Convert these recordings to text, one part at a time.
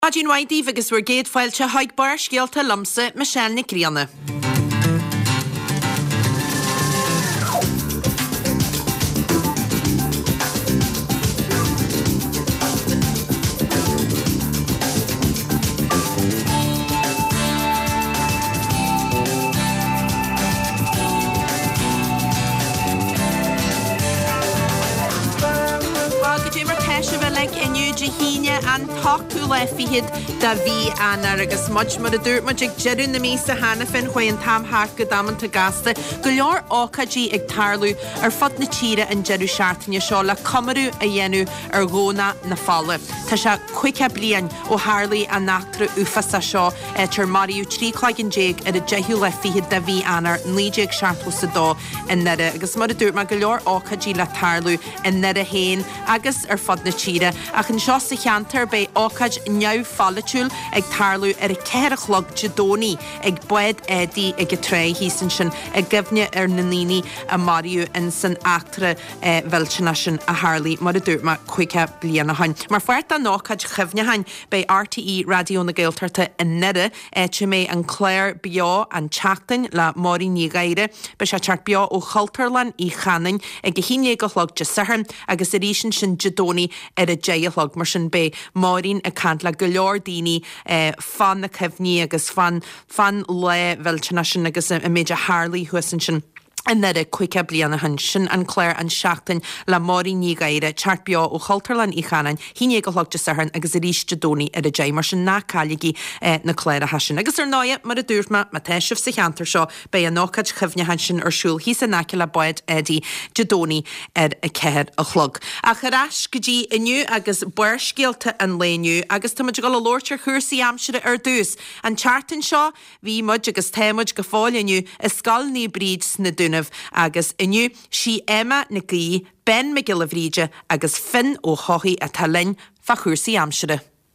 Adín waidí agus bhar géad fáilte haig bar scialta lamsa Michelle na Críanna. An táú le fihiad da bhí anar agus much mar a dúirt muid ag jeú na mí sa hana fin chuin tamthach go damananta gasta go leor ácadí ag tarlú ar fod na tíre an jeú seaartaine seo le cumarú a dhéanú ar góna na fála. Tá se cuice blian ó Harlaí a nachtra ufasa seo tar mariú tríclaigin déag ar a jeú le fihiad da bhí anar níideag seaartú sa dó in nere agus mar a dúirt mar go leor ácadí le tarlú in nere héin agus ar fod na tíre ach an seo sa cheantar bei ácaid neamh fallitiúil ag tarlú ar a ceirichlog jadóní ag buid édí ag a tré hísan sin ag gibne ar na níní a mariú in san actra bhiltena sin a Harlaí mar a dúirt mar chuice bliana hain. Mar fuirt an ácaid chimhne hain bei RTE Radio na Gaeltarta in nere te mé an Claire Bia an teachtain le Máirí ní Gaire be se teart bia ó Chaltarlan í Chanin ag go híine go chlog de saharn agus a rísin sin jadóní ar a déalog mar sin be Máirín a cant le go leor daoine fan na cehní agus fan le bhiltena sin agus a méid a Harlaí thuasan sin. And that a quick bliana hanshin and Claire and Shachtin la Máirí ní Gaire teart bia ó Chaltarlan í Chanin híine go chlog de saharn agus a ríis jadóní ar a dé mar sin ná cáiligi na Claire a hasin. Agus ar náia mar a dúirma ma teisih sa cheantar seo bei a nácad chimhne hanshin ar siúl hí a náci le buid édí jadóní ar a ceir a chlog. A charás go dtí inniu agus buir scialta an léniu agus tá muid go le lórtar chuirsaí amsire ar dús an teartain seo bhí muid agus témuid go fáil inniu is scal ní bríd sna dúnamh agus inniu si Emma na Gaí Ben McGillivríide agus Finn ó Chochaí a Tallinn fa chuirsaí amsire.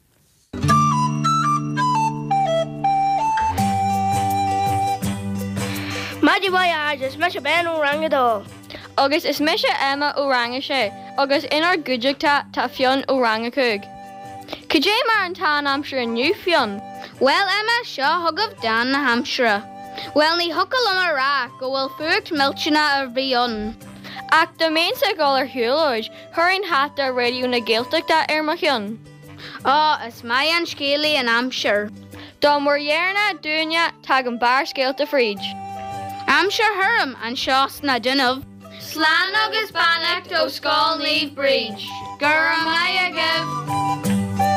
Maddy Voyage is Misha Ben ó Rangadó. Agus is Misha Emma ó Rangashe, agus inar gúideachta tá fion ó Rangacúg. Cé mar an tá amsire nniu fion? Well, Emma seo thugah Dan na Hampshire. Well, ní thucail am ará go bhfuil fuacht miltena ar bhíon. Ach do ménsa gáil ar thuúlóid, thuirn hat ar radio na Gaeltachta ar machion. Is mai an scéalaí in Hampshire. Dá mór dhearna dúine tag an bar scéalta fríd. Hampshire thuirm an seos na dunamh. Slán agus bannacht ó Scáil Níomh Bríd. Gur mai a gibh.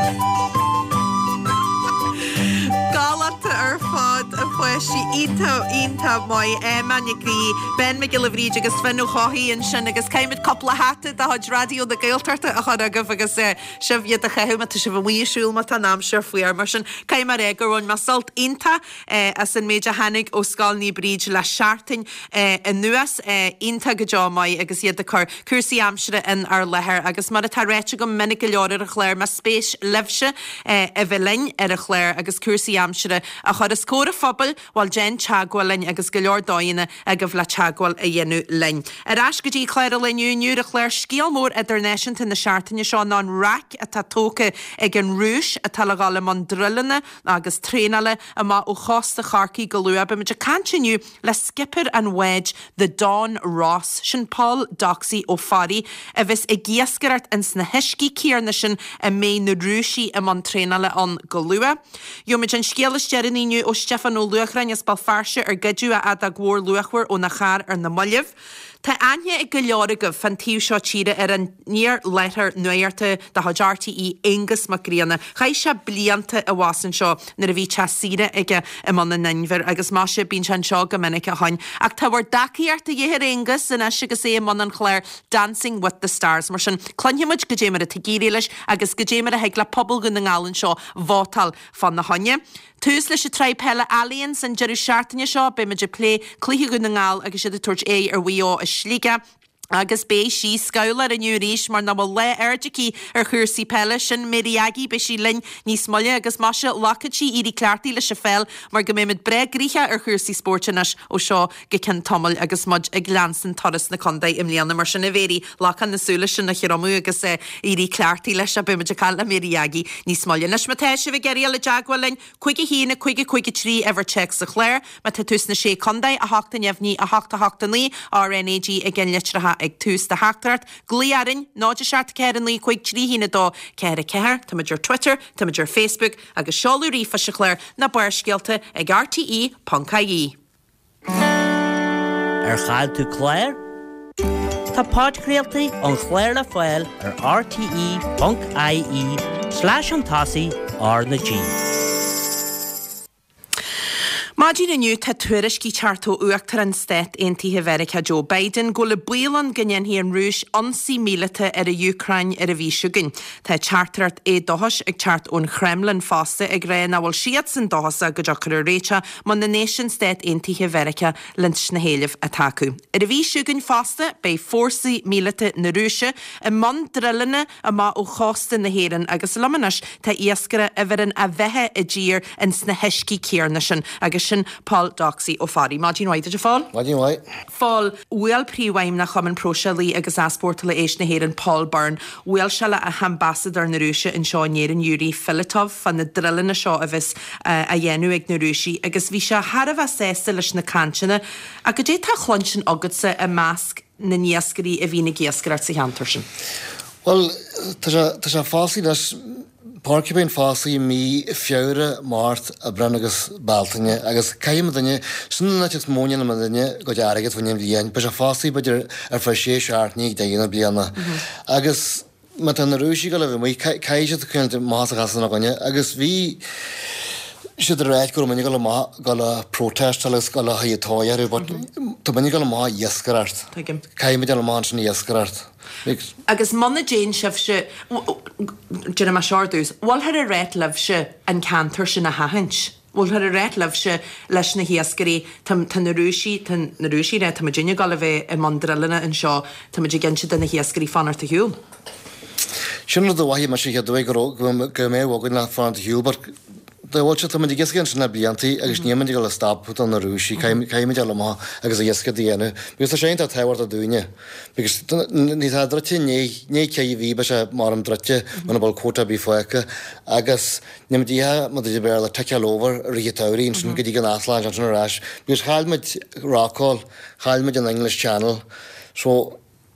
Galata ar fád a fuisi ínta mai Emma na Gaí Ben McGillivríide agus Finn ó Chochaí an sin agus caiimid coppla hata a chuid radio na Gaeltarta a chud agah agus sibhiad a chehume tá si bh mhuiisiúil má tá námsir faoar mar sin caiimar gurún má salt ínta as an méid a hanig ó Scáil Níomh Bríd le seaartain in nuas ínta go dá mai agus iad a chur cuasaí amsire in ar lethir agus mar a tá réite go minic go leor ar a chléir má spéis lebse a bhilinn ar a chléir agus cuasaí amsire a chud is córa fphobal bhil Jen teagháil lein agus go leor dáine a go bhla teagháil a dhéanú lein. Arás go dtí Claire a leniu a chléir scíal mór idirnéisianta na seaartaine seo ná rac a tá tóca ag an rúis a talagála man drillana agus trénale a má ó chosta charcaí go luúa be muid a cantiniu le skipper an wedge the Dawn Ross sin Paul Doxy ó Fari a bheits i giascarart in sna hiscí cíarna sin a mé na rúisí a man trénale an go luúa. Muid an scéalas dearníniu ó Stefan ó Luachrain is bal farse ar gidú a ghór luachhar ó na char ar na mollih. Tá aine I go leoragah fan tíú seo tíre ar an níor leithar nuirta de RTE Angus Macríana. Chai se blianta a bhásan seo na a bhí te síre ige I man na ninmhir agus má se bín sean seo go minic a hain. Ach tá bhar daciart a dhéhir Angus in eise agus é man an chléir Dancing with the Stars mar sin clonhimuid go démar a tigéri leis agus go démar a heag le pobl go na ngálan seo bhátal fan na haine. Tús leis a treib hela aliens an jeú seaartaine seo be meidir plé cluiche go na ngáil agus siad a tuairt ar bhuiá a slíga Agus bé sí scoilar in ríis mar na bhfuil le airdicí ar chuirsaí pelle sin mériagi be sí linn níos molle agus mar se lacatí irí cleartí le se fel mar go méid bre grícha ar chuirsaí sportnas ó seo go cin tomul agus mud ag glansan toras na condaid im líana mar sin na bhérí lachan nasúla sin na chiramú agus irí cleartí leis a buimiid call na mériagi níos molle. Nes ma te se bh geir le jaagwalin chuige hína chuige trí ever check sa chléir ma te tus na sé condaid a hachta nefhní a hachta ní RNAG a gin litratha ag tús de hachtart, glíarin, náidir seart cean lí chuig trí hína dó ceir a ceir, tamidir Twitter, tamidir Facebook agus seolú rífa se chléir na buirscéalta ag RTE.ie. Ar chail tú chléir? Tá páidcréaltaí an chléir le fáil ar RTE.ie/an-tasaí Máidí naniu tá tuairiscí teartó uachtar an stéit aontaithe Mheiriceá Joe Biden go le bualan gannn hí an rúis ansaí mílete ar a Ucrain ar a bhí siúgin. Tá chartart dohas ag chart ón Kremlin fásta ag ré na bhfuil siad san dohasa go deachar réite man na nation state aontaithe Mheiriceá lint na héileh atácu. Ar a bhí siúgin fásta bei fórsaí mílete na Rúise a man drillene a má ó chásta na héan agus lamanas tá iascara a bheran a bheitthe a ddír in sna heiscí céarna sin agus sin Paul Doxy ó Fari. Má dín waid a fáil? Má dín waid. Fáil, bhfuil príomhhaim na chumann prósealaí agus aspórta le éis na héan Paul Byrne, bhfuil se le a ambassador na Rúise in seo néan Yuri Filatov fan na drillin na seo a bheits a dhéanú ag na Rúisi agus bhí se harabh sésta leis na cantina a go dé tá chlansin agadsa a másc na níascarí a bhí na géascarart sa cheantar sin. Well, tá sé fásaí leis Parkibén fásaí mí fiúre máirt a brenn agus baltaine agus caiim daine sinna na móine na daine go dearagad bhaine bhíon, be sé fásaí beidir ar fe sé seartníí de dhéana blianana. Agus me an na Rúisí go le bh mí caiise chuinte más a gasanna gaine, agus bhí si de réit go minic go le protestallas go le hatáir, Tá minic go le má iascarart. Caiimiid an má sin iascarart. Agus manna Jane sibh se Jenna ma seardús, bhil ar a réit leh se an cantar sin na hahaint. Bhil ar a réit leh se leis na hiascarí tan na Rúisí ré tá Virginia go le bheith i mandrillina an seo tá gin si den na hiascarí fanart a hiúil. Sinna do bhaí mar si dó go mé bhgan le fan a hiúbar. Bhil se tá giscin sin na bliantaí agus níimiid go le stapú an na Rúisí, caiimiid le má agus a dhéasca dhéanú. Bgus sé a tehhar a dúine. Because ní drite né ce bhí be se mar an drite man bhil cóta bí foiice agus nimdíthe mu d bear le teceóver ritáirín sin go dtí an asláin an sinráis. Bgus chailmid rácáil, chailmid an English Channel, so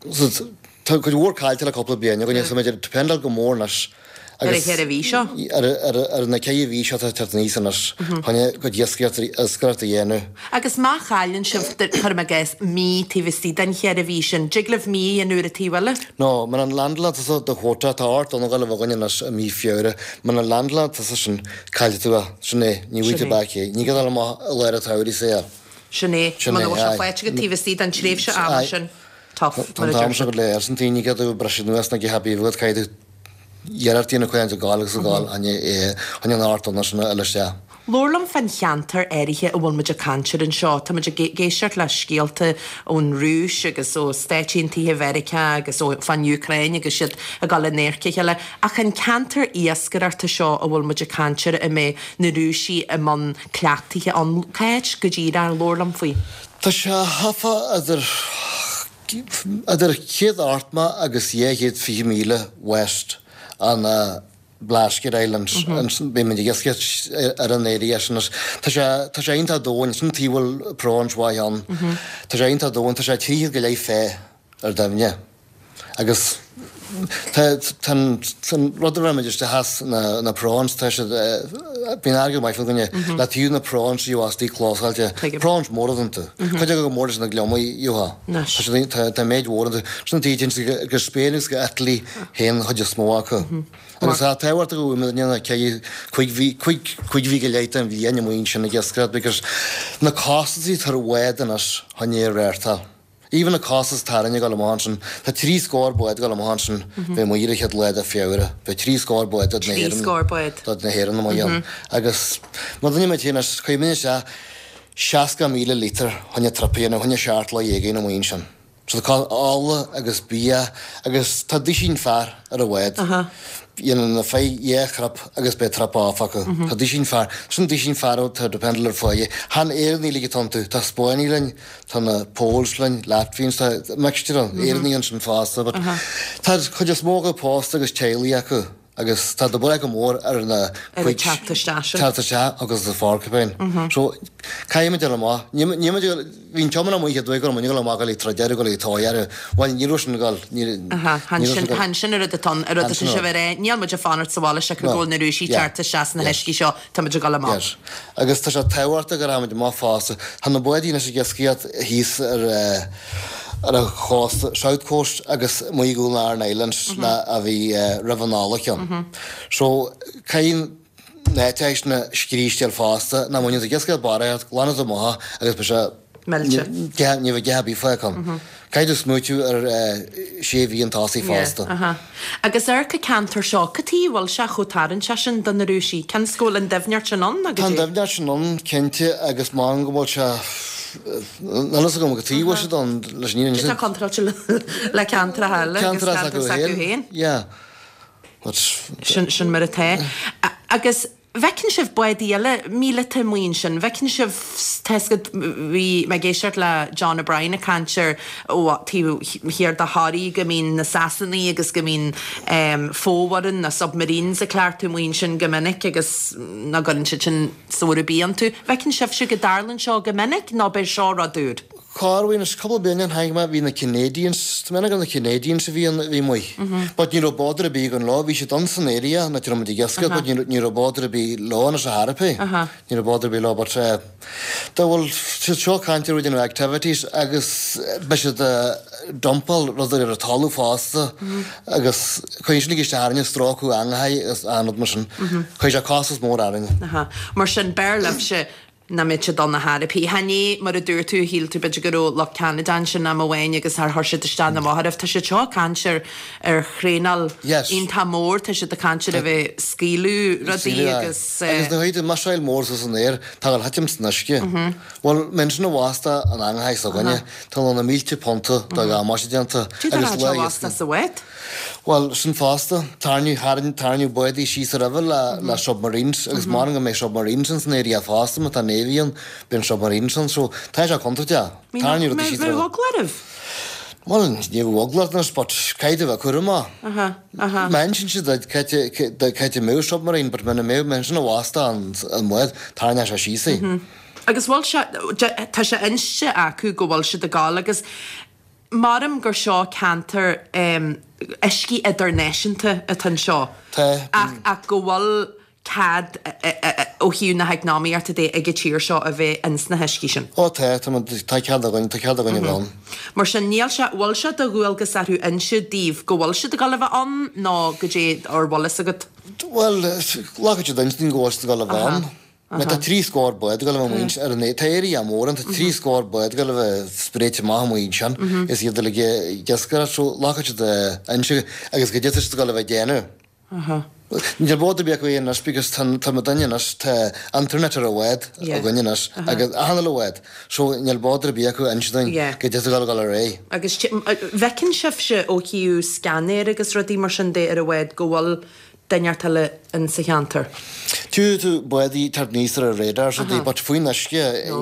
go bhór caiilte le coppla bliana, go méidir dependal go mórnas. Ar a chéir a bhí seo? Ar na cé bhí seo níos chuine go ddíascart a dhéanú. Agus má chailinn sibh chum a ggéis mí tíhistí den chéir a bhí sin, diglah mí an nuair a tíhile? No, man an landland do chóta tá át an gáil bhagaine na mí fiúre, man an landland sin caiilú sinné níhuiite bacé, ní go má leir a tairí sé. Sinné, man bh fáite go tíhistí an tréh se am sin tough. Tá se go léir san tíine go breisiúas na habíhd caiidir Dhearartína chuinte gálagus a gáil an átain sinna eile sé. Lorlam fan cheantar éirithe a bhfuil muidir cantir an seo, tá muidir géisiart le scéalta ón Rúis agus ó Stáitíntaithe Mheiriceá agus ó fan Ucrain agus siad a gáil néircéile ach an cantar iascararta seo a bhfuil muidir cantir a mé na Rúisí a man cleachtaithe an céit go ddír ar Lorlam faoi. Tá se hafa idir chéad áirtma agus 10 míle West an Blasket Islands be me gisce ar an éí Tá sé einta dóin san tíhfuil práns bhaán. Tá sé einta dóin tá sé tí go lei fé ar damne. Agus rudidir de has na práns bín agil mai gonne le tíú na práns tí chlásáilte práns móranta. Chuide go mór na gleomí Joha. Tá méid móranta san títin gur spénis go etlí héan chuide smócha. Agus tá tehhar go na chuig bhí go leite an bhíana mhaon sin na ggéascrad, because na cásaí tar bhhéan as hané réirtal. Even na cásas taranne go amhansin, Tá 3 scór buid go amhansin bheith mu iirichead leid a fiúre, be 3 scór buid na héan na maion. Agus má me tíana chuimine se 60 míle lítar chunne trapéanana chunne seart le dhégé na mhaon sin. So ála agus bí agus tá dí sin fear ar a bhid. Ian na fé échrap agus be trapáfacha. Tá dí sin fear. Sun dí sin fear tá de pendelar fáie. Han éirní lige tantu. Tá Spáiní lein, tá na Pólslein, Latvíns, tá meistiran, éirní an sin fásta. Tá chuidir smóga pásta agus téalaí acu. Agus tá do bura go mór ar na Charta agus de fácapéin. So caiime de má. Hín temanna mu dú go mní má í tradidir go í táar bhil ní sin gáil Han sin ar a sin se bhar níl muid a fanart sála se ggóil na rúsí Charta na heiscí seo táidir gal má. Agus tá se tehairta go raid má fása. Tá na buína sé gesciad híos ar a chás Southcoast agus muigúna ar Islands na a bhí rahanálacha. So caon néteis na scríisteal fásta na muine a gescail baréad lána a mátha agus be se ní bh gabí feicán. Caiidir smúitiú ar séhí an tásaí fásta. Agus ar go cantar seo catíhil se chutáann se sin don na rúsí. Can scóil an defneart sin an agus Can defneart sin an cinnte agus má go bhil se Nalas go tíhha se don leis ní Tá contrailte le cantra heile héin? Sin mar a té. Agus bhecinn sibh buidíile míle muoin sin, bhecinn sibh teiscad bhí me géisiart le John O'Brien a cantir hir de háí go mín na Sasannaí agus go mín fóharan na submarines a cleirtú muoin sin gomininic agus na gan sin sóra bíon tú. Bhecinn sibh se go darlann seo gomininic ná be seo a dúr. Carhhain is couple bíon haigma hí na Canadians, mena gan na Canadians a bhí mu. But ní robádra bí an lá bhí sé don san éria na tí di gasca, but ní robádra bí lána sa Harapé. Ní robádra bí lá, but tá bhfuil seo cantir within activities agus be se de dumpal ruidir ar a talú fásta agus chuisnig is tearne stráú anhaid agus anad mar sin. Chuis a cásas mór aing. Mar sin bearlah se na mit se donna Harapí. Hanní mar a dúir tú híl tú beidir goró le Canada sin na bhhain agus th thuirse stand na máthirh tá sé teo cantir ar chrénal on tá mór tá sé de cantir a bheith scíú rodí agus agus na chuide marsáil mór san éir tá hatim sneisce. Bhil mensen bhásta an anhaid a gine tá na 1000 ponta do ga máisianta agus bhásta sa wet? Well, sin fásta, tarniu buidí síos a rahfuil le submarines, agus mar go mé submarines san éí a fásta me tá néhíon ben submarines san, so tá se contate. Tarniu sí glarh. Well, ní bhglaart na spot caiide bh chuá. Menschen si caite mé submarine, but mena mé mensen bhásta an muid tarne se síí. Agus bhil tá se inste acu go bhil se de gáil agus Marm gur seo cantar iscí idirnéisianta a tan seo. Ach go bhfuil cad ó hiú na heagnáíart a dé ag tíir seo a bheith ins na heiscí sin. Ó tá cead agan bhán. Mar sin níl se bhil se do bhfuil go sarú inse díomh go bhil se go galh an ná go dé ar bhlas agad? Well, lácha dain ggóiste go bhán. Me tá 3 scór buid go muins ar an étéirí am mór an 3 scór buid go bh spréite má muon sean is iad le gescar lácha de einse agus go déiste go bheith déanú. Níl bóda beag éon nas because tá danas tá internet ar a bhid a gaiinenas agus anna le bhid, so níl bódra bí acu einstein go dé go ré. Agus bhecinn sibh se ó hiú scanéir agus rudí mar sin dé ar a bhid go bhfuil dainneartala an sa cheantar. Tú buidí tar níos ar a rédar, so dí bat faoin isce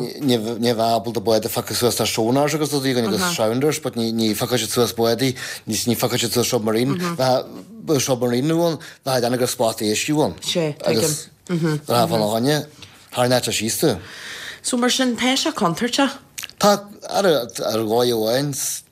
ní bhhabal de buide facha suas tá sónar agus dí gan agus sounders, but ní facha suas buidí, ní facha suas submarine, submarineúin bheit anna gur spát éisiúin. Sé, agus fan áine th net a síiste. So mar sin té se contarte? Tá ar gáid bhhains.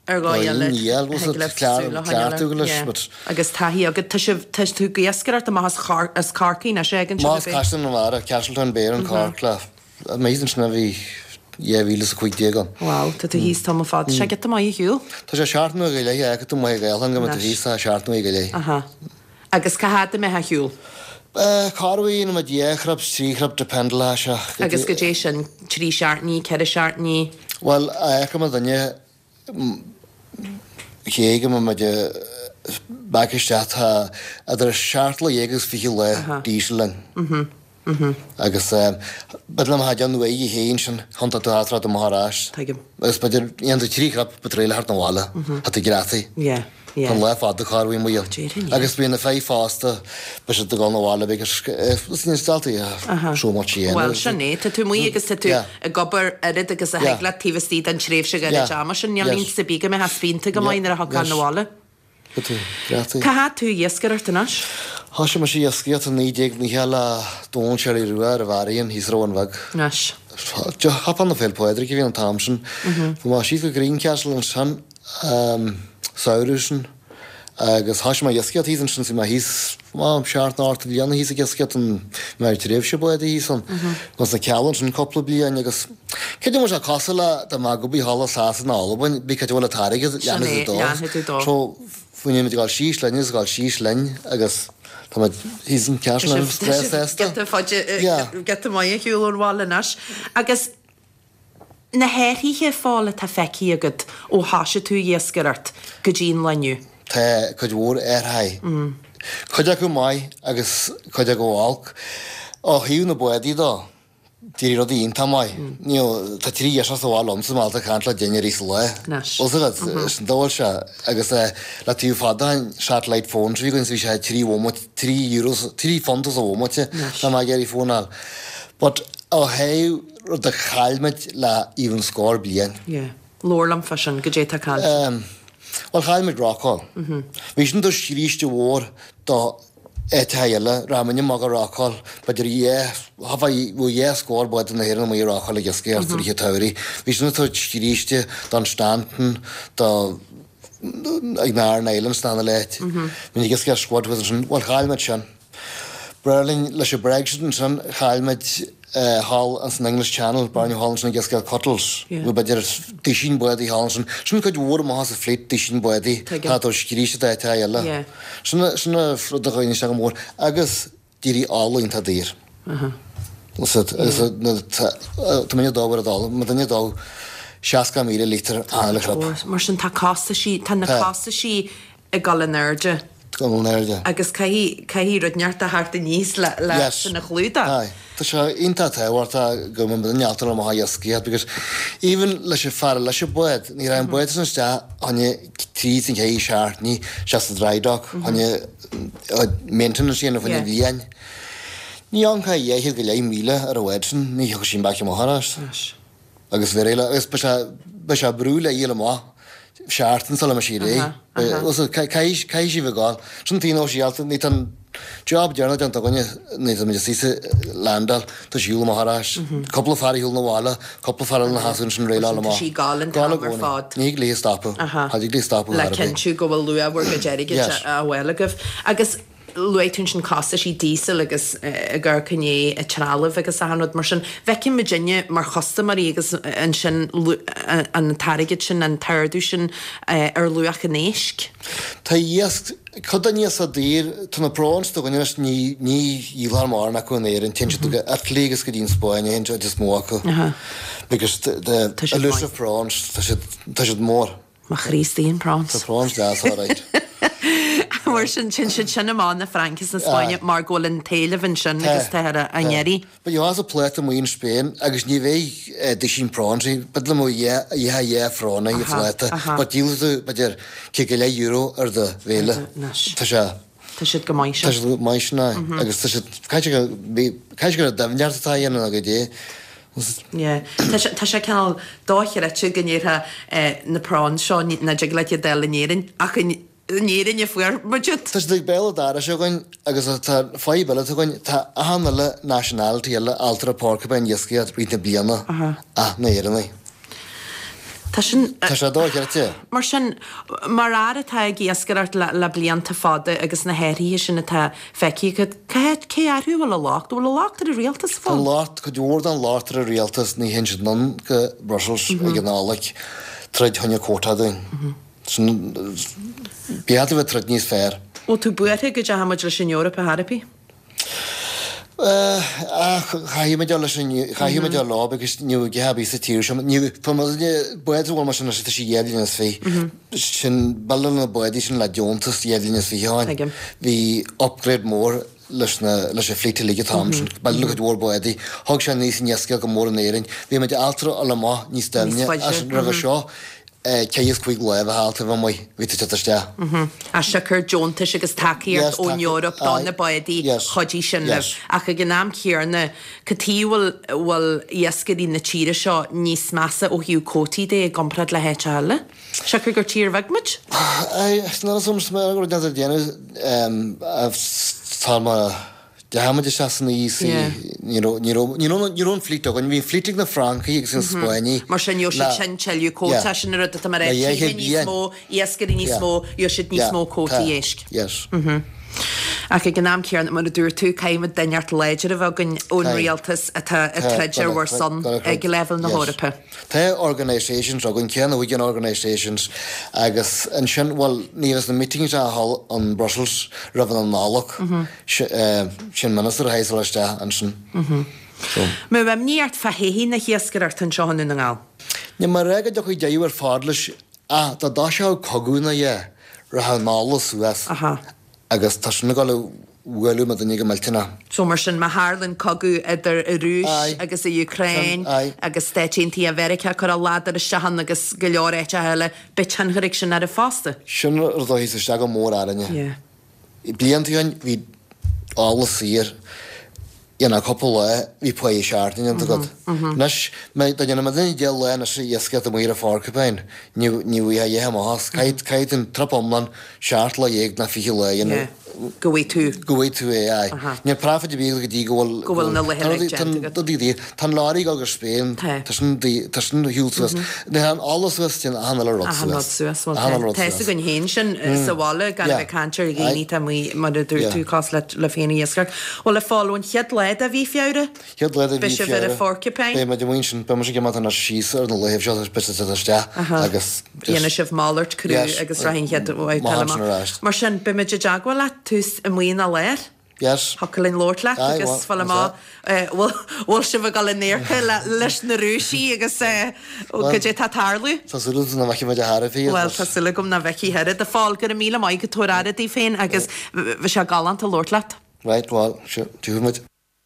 Agus taí agad tú géascar as carcaí na sé an Más caian bhar a Castleton Bear an carcla méan sna bhí éhíle a chuig dégan. Wow, Tá híos tá fád sé get mai hiú? Tá sé seaartnú go le ag tú mai galan go hí a seaartnú go lé. Agus caiha me ha hiúil? Carhaín a dhéchrap tríchrap de pendla se. Agus go dé sin trí seaartní, ce seaartní? Well, a danne chéige me de baicisteat a seaartla dhégus fi le díselen. agus bedlam ha an wei héin sin hananta atra do Maharás. Gus beidir an tríchrap betréile hart anháile hat i grati. An le fad carhí mu. Agus bhíon na fé fásta be se go anháile begus instaltaí so matí. Well sinné tú mu agus tú a gobar arid agus a heagla tíhtí an tréh se go mar sin nealín sa bíga me has fínta go mainar a ha ganháile. Ca tú dhéascarartanas? Tá sé mar sí asciat a nídéag ní heala dónseir í ruair a bhaíon hís roinmhag. Nas. Hapan na féil poidir go bhí an tamsin. Fu má sí go Greencastle an san saoirúsin agus has mar dhéasciat hísan sin si mar hís seart náirta bhíanana hís a dhéasciat an mar tréh se buid hísan. Gus na ceann sin coppla blian agus céidir mar se cosala de má go bí hála sása ná álabain bí caidhla táige dó. Tro fuine mit gáil síos lein is gáil síos lein agus hís an cean stress get mai hiúlháile nas agus na héirhíthe fála tá feici agad ó háise tú dhéascarart go dín leniu. Tá chuid mhór haid. Chuide go mai agus chuide go bháilc ó hiú na buí dá. Tíí rodíon tá mai. Níl tá trí as bháilm sa máta cantla déine rí le. Osagad san dóil se agus le tíú fadain satellite phones hí gonn bhí sé €3 fontas a bhmate tá má géirí fónál. But ó héh rud a chailmeid le íhann scór blian. Lórlam fashion go dé tá cáil. Well chailmeid rááil. Bhí sin do síríiste mhór dá éile ramanne mag rááil, beidir bhé scór buid na hhéann í rááil a ggéir í tairí. Bhí sinna tú tíríiste don Stanton ag ná éilen stanna leit. Mí gus ce scód sin bhil chailmeid sin. Berlin leis sé Brexit sin chailmeid hall an san English Channel Barney Hall sin ggéascail Cotles beidir tísin buí hall sin. Sin chuid bhór má a fléit tísin buí tá scríiste eile. Sinna frudaáine se go mór agus dírí álainn tá dír. Tá dábar adá, ma danne dá 60 míle lítar ála. Mar sin tá cásta sí tá na cásta sí a galanerde. Agus caihí rud neart a hart a níos le sinna chlúda. Tá se inta tehharta go nealtar am haasciad, because even leis sé far leis sé buid, ní ra an buid san ste hanne tí sin chéí seart ní se a dreidag hanne maintenance sin fanne bhíin. Ní an cha dhéhé go le míle ar a weidsin ní chu sin baice marthras. Agus bhé réile agus be se brú le dhéile má. Seaartan sal mar sí ré. Caiisi bh gáil. Sin tí síalta ní an job dearna an gonne ní sísa landal tá siúla marrás. Coppla faríúil na bhála, coppla far na hasún sin réile má. Sí gálan fád. Ní lé stapa. Hadí lé stapa. Le cinú go bhfuil luah go deirige a bhilagah. Agus luitún sin cásta sí dísel agus a gur cinné a trálah agus a hanúd mar sin bhecin Virginia mar chosta marí agus an sin an tarigid sin an tardú sin ar luach an éisc. Tá dhéasc chud a níos a dír tú na práns do gannne ní íhar mar na chun éir an tin légus go dín Spáin hen is mócha. Begus a lus of práns tá si mór. Má chrístíon práns. Tá práns leas áráid. Mar sin sinna má na Frankis na Spáine mar ggólann téilehn sin agus teire anéirí. Ba jo as a pleit am in Spain agus ní bhéh de sin pránsí, bud le dhé frána i fleite, ba díú beidir ce go le euro ar de bhéle. Tá se Tá siad go maiise. Tá siad maiisina agus caiise go damnearttá dhéanana a go dé. Tá sé ceall dáiche gnéirtha na prán seo na le delanéirin ach néirinne fuair budget. Tás ag béla dára se goin agus tá fáibile goin tá ahanana le nationality eile altra park ben dhéasciad rí na bliana na éanna. Tá sé dáte. Mar sin mar áratá ggéascarart le blianta fáda agus na héirí sinna tá feici go cé arthú bhfuil lácht bhfuil lácht a réaltas fá. An lácht go dúir an látar a réaltas ní hen non go Brussels ag gnálaigh treid thunne cótádain. Beata bheith tred níos fér. Ó tú buirthe go dehamid leis sin Eorpa a Harpaí? Chaime de lá agus nniu gehabí sa tíir sem buidhil mar sin sí dhélinas fé. Sin ballan na buidí sin le Jotas dhélinas fhí háin. Bhí upgrade mór leis fleite lige Thompson bal look at warboedi hog shan níos nesca go mór an éirin bhí me de altra a má níos stemne as ra seo Ceis chuig le a háalta bh mai ví teiste. A sicr Johntas agus takeíart ón Europa dána baidí chodí sin ach a gnáam céarna catíhfuil iascaí na tíre seo níos measa ó hiú cótaí dé gomprad le héite heile? Sicr gur tír bhagmuid? ná soms me gur de déanana tá de haid is seasanna ísí nírón flíteach an bhín flíteach na Francaí agus an Spáinní. Mar sin jo sin teú cóta sin ru a mar níos mó iascaí níos mó jo si níos mó cótaí éisc. Yes. Ac i gnáam céarna mar a dúr tú caiimid dainart leidir a bhagan ón rialtas a treidir war son ag level na Hórapa. Tá organisations a gon cean bhuiigen organisations agus an sin bhil nílas na meetings a hall an Brussels raibh an nálach sin minister a hééisiste an sin. Mu bheith níart fahéhí na hiascarart an seohanú na ngáil. Ní mar réige do chu déhar fádlis tá dá se cogúna dhé ra ha nála suas. Agus tá sinna gáil bhfuilú me danig meiltina. So mar sin Harlan cogu idir i Rúis agus i Ukraine agus tétíntaí America chu a ládar a sehan agus go leor éite heile bitchan churig sin ar a fásta. Sin ar dó hís a go mór aine. I blianttaíin hí ála sír Iana couple hí puí seaartning an god. Nes me dana me dine déal le na sé iasca a muir a fárcapein, ní bhí a dhéhe más, caiit an trapomlan seaart le dhéag na fi le Gohí tú. Gohí tú é. Ní práfid bí go dí gohfuil na le Tá láí agus Spéin tá sin hiúlsuas. Ne an alles westin an le rot. Teiste gon hén sin saháile gan bheith cantir a géní tá mar a dúr tú cás le féna iascar. Ó le fáún chead leid a bhí fiáre? Chead leid a bhí fiáre. Bise a fórcapein? Bé me de muin be mar sé mat an síar na leibh se be agus. Dhéana sibh málairt cruú agus rahinn chead óid mar sin be meid jaagá le tús a muoin a léir? Yes. Hocalinn Lord le agus fáil má bhil si bh gal néircha leis na rúsí agus go dé tátarlú? Tásúla na bheici me de fí? Well tásúla gom na bheici head a fáil gur míle maiid go tóráda í féin agus bheit se galant a Lord leat. Right, well, túmuid.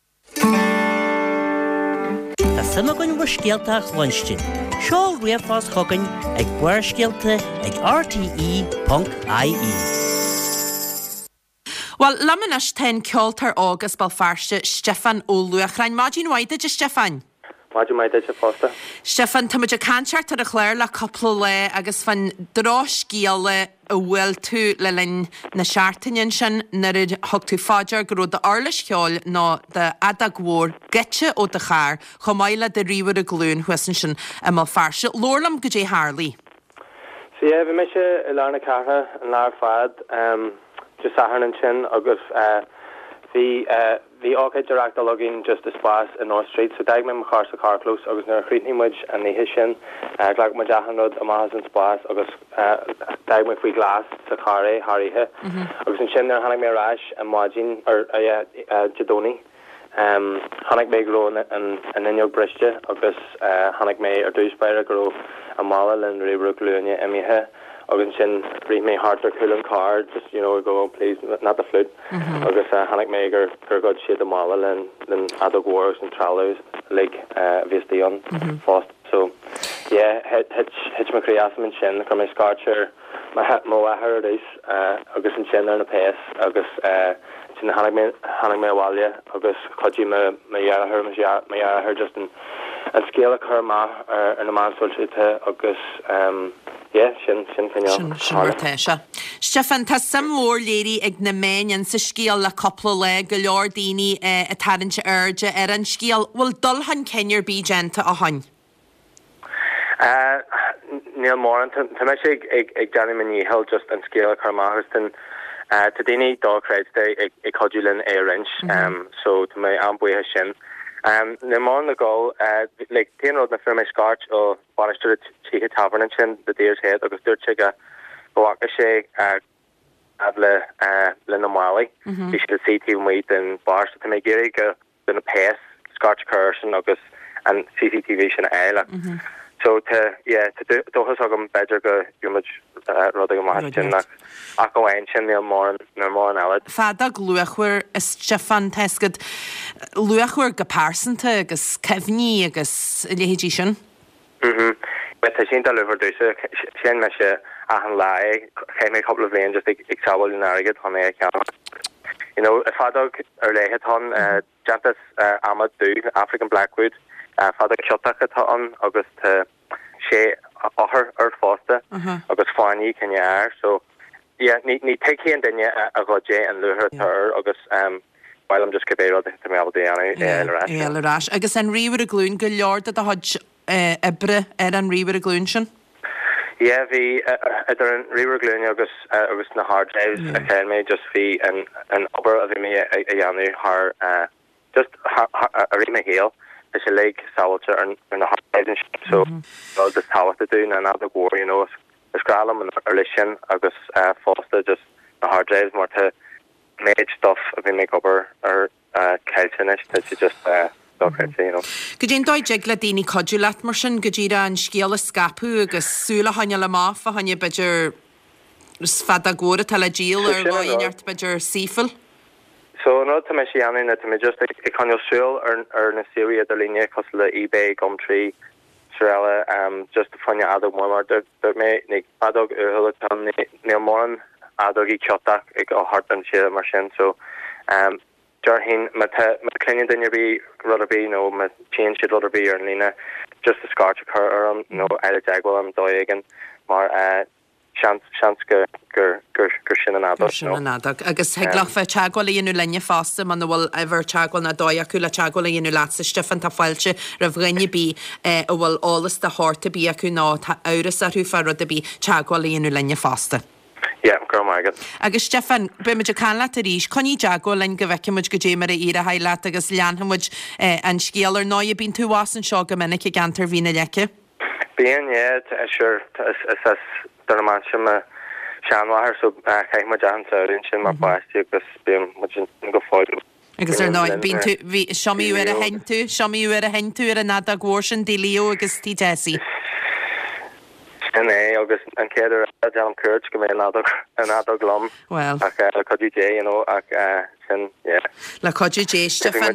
Tá sama gon bhar scialteach Lunstein. Seol riamhás chogainn ag buair scialta ag rte.ie. Well, lamanas ten ceoltar águs bal farste Stefan Óluach rein Máidín waide de Stefan. Máidín waide de fásta. Stefan, tá muid a canseart ar a chléir le coppla le agus fan drás gíala a bhfuil tú le linn na seaartainin sin narid thug tú fáidir go rud a arlas ceáil ná de adagmhór gite ó de chair chomáile de riomhar a glún huasan sin a má farse. Lorlam go dé Harley. So yeah, bhí me se i lárna cartha an lár fad just saharn an sin agus hí ácaid dereacht a login just is spás in North Street, so daig me char sa car close agus nar chríitnímuid an ní his sin glag ma deachanrod a mahas an spás agus daig me faoi glas sa caré harithe agus an sin ar hannig mé ráis an Máidín ar Jadoni hannig mé gro an inneog briste agus hannig mé ar dúsbeir a gro a mála len ribru glúne emihe agus sin brí mé hartar cool car just go please not the flute agus hannig mé gur god siad a mála len adagwars and tralos lig vistion fast so yeah hitch ma creasam in sin from my scarcher ma hat mo ahar is agus in sin ar na pace agus sin hannig mé walya agus chodji me yara her just in an scale karma ar na man solchite agus sin canál. Stefan, tá sam mór léirí ag na méin sa scíal le coppla le go leor daoine a tarintse airde ar an scíal bhfuil dulhan ceir bígénta a hain. Níl mór tá me sé ag Johnny Maníhil just an scéal karmahustin tá daoine dócréid ag chodulin é rinch so tá mé anbuithe sin. Na má na gáil le téanród na firmé scart ó banisteir títhe tavern sin de déir's head agus dúirt go bhacha sé le na málaí hí si le CT muid an bar tá mé géir go na pés scart cursin agus an CCTV sin eile so dóchas agam beidir go dúmuid rud go martin ach go ein sin níl mór an alad. Fadag luachhuir is Stefan Tesgad luachhuir go pásanta agus cefní agus léhédí sin? But I seen the liver do so. She me she an lie. Came a couple of lanes just ag travel in Arrogate on the account. You know, if Fadog or Lehet on Jantas Amadou African Blackwood, Fadog Shotak on August she her Foster August Farney can you are so yeah need take in then yeah a Roger and lure her August while I'm just cabero to me all day and Rash. I guess and Reaver a gloon go Lord at the Hodge Ebre and Reaver a gloon sin. Yeah, the an Reaver gloon August na hard drives I me just fee and over of me a yanu her just a rima heel. It's a leg salter and a hard drive so all just how to do and another war you know the scralum and erlishin August Foster just the hard drives more to made stuff of me make over or calcinish that you just you know. Gydyn doi jigla dini codulat mar sin gyda an sgiel scapu agus sula hanya la mafa hanya bidger sfada gore tala gil or loyart bidger sifel. So no to me shianin that me just can you sul or na serie de linea cos la eBay Gumtree Sorella just to find other more there me nig adog hulatan ne moran adogi chotak ag hart and shit machine so Jarhin McClinian then you be rather be no change should rather be or Lena just a scotch occur no either Jaguar and Doigan more chance gur sin an adog agus heglach fe chagwal inu lenne faste man wal ever chagwal na doia kula chagwal inu latse Stefan ta falche revrenje bi wal alles the heart to be aku na auris ar hu farod to be chagwal inu lenne faste. Yeah, girl market. Agus Stefan, bimid canla tarísh, conní jago len gavekimud gajemara ira highlight agus lianhamud and scaler noya been two was and shog a minute ganter vina leke. Being yeah, sure as Dermansham Shanwar so kai ma jan so in shin ma past because bim much go for agus no been to shomi you a hentu a nada gorsion de Leo agus ti Jesse. And August and Keder John Kurtz come in another glum. Well, you know, yeah. La J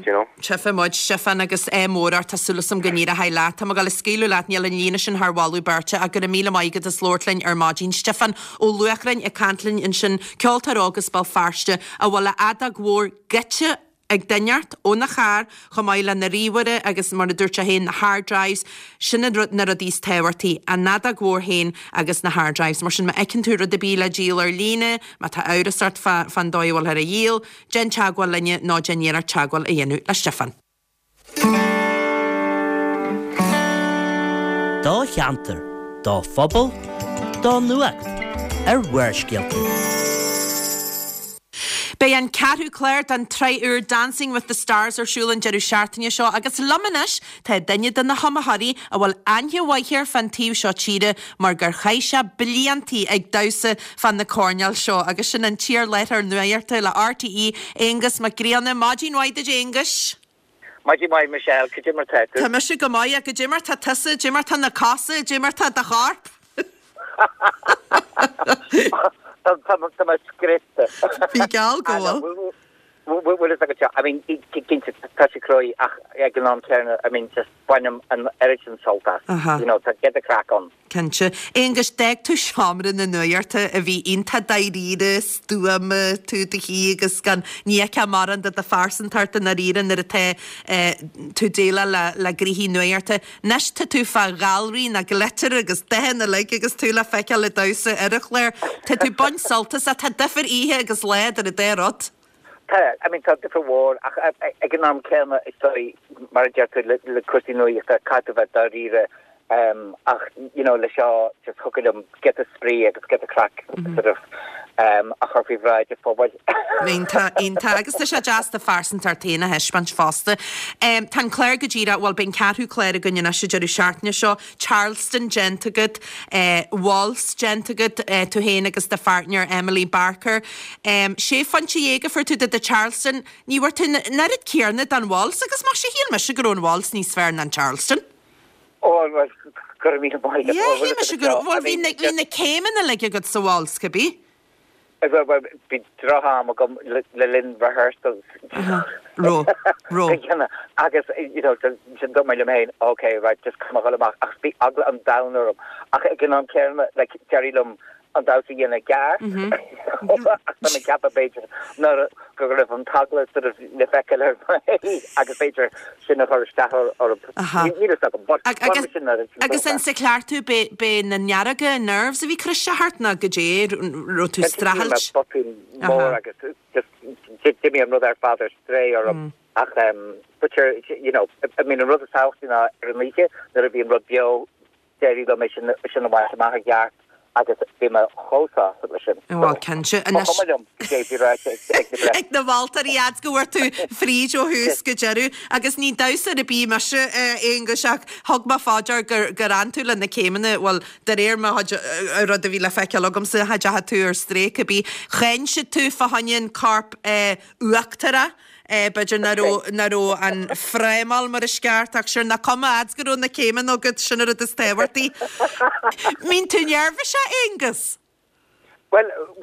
Stefan agus mór ar tasúlasam gníra highlight tá gal scéú lat níl lína sin haar walú berte a gur míle maigad is Lordlein ar Margin Stefan ó luachrein a cantlin in sin ceoltar agus bal farste a bhla adag mhór gete ag daineart ó na char chomáile na ríhare agus mar na dúirte héin na hard drives sinna na a dís tehairtaí a nada ghór héin agus na hard drives mar sin ma ecin túra de bíle díal ar líne ma tá aurasart fan dóihil ar a díal gen teagháil lenne ná genéar teagháil a dhéanú le Stefan. Dá cheantar, dá phobal, dá nuacht ar bhuairscialta. Bei an Cathu Clare dan 3 uur Dancing with the Stars ar siúlan Jeru Shartanya seo agus lamanis tá daine den na hamahari a bhfuil anya waithir fan tíw seo tíre mar gur chaisha biliantí ag dausa fan na corneal seo agus sin an tír letter nuairta le RTE Angus Magriana Magin Waide Angus. Magin Waide Michelle could you martet? Tá mis go mai a go Jimmer tá tusa Jimmer tá na casa Jimmer tá da harp. Some script. Figal go. Well, it's like a job. I mean, it's touch a croy. I mean, just find them an Ericsson saltas. You know, to get the crack on. Kenche. English deck to shammer in the New Year to a V inta dairis to the higas gan nieka maran that the farson tartan ariran that to dela la grihi New Year to nesh to fa gallery na glitter agus dehen like agus to la feka le dausa ericler to bun saltas at a different agus led at a derot. I mean, it's a different war. I can Kelma, sorry, Marja to the Christino, you have to cut the you know, let's just hook them, get the spree, get the crack, sort of, a harpy variety forward. Inta, agus the just the farson tartana, heshpanch foster. Tan Clare Gajira, well, ben Cathu Clare Gunyana Jeru Shartanya Shaw, Charleston Gentagut, Walls Gentagut, to Hainagus the partner, Emily Barker. She Funchiega for to the Charleston, you were to Nerit Kierna than Walls, because Masha Hill Michigan Walls, Nice Fern and Charleston. Oh, well, got to meet a boy. Yeah, he must have got. Well, we na came in like a good so walls could be. Well, be draham le lin rehearsals. Ro. I guess just don't mind main. Okay, right, just come on back. I speak ugly and down or I can on camera like Jerry Lum. And out in a gas, I'm a kappa pager. No, go from toggle sort of the fecular. I can pager shouldn't have her staff or need a second. But I guess in Seclar to be in the Nyaraga nerves if you crush your heart na gajer rotu strahal. More, I guess just give me another father's stray or but I mean, another house in Renike, there'll be in Rodbio, Jerry the mission, Mahayar. agus bíime hósa sin. Well, kense ag na bháltar iad go bhfuir tú fríd ó hús go dearú agus ní dasa a bí me se éonga seach thug má fáidir gur antú le na céimena bhil de réir rud a bhí le feice agam sa haidethe tú ar stréic a bí chéinse tú fahainn carp uachtara. Beidir naró an freimal mar a sceart ach sure na cuma ads go na céimen ó go sin ar a stéhairtaí. Mín tú nearfa se éongas? Well,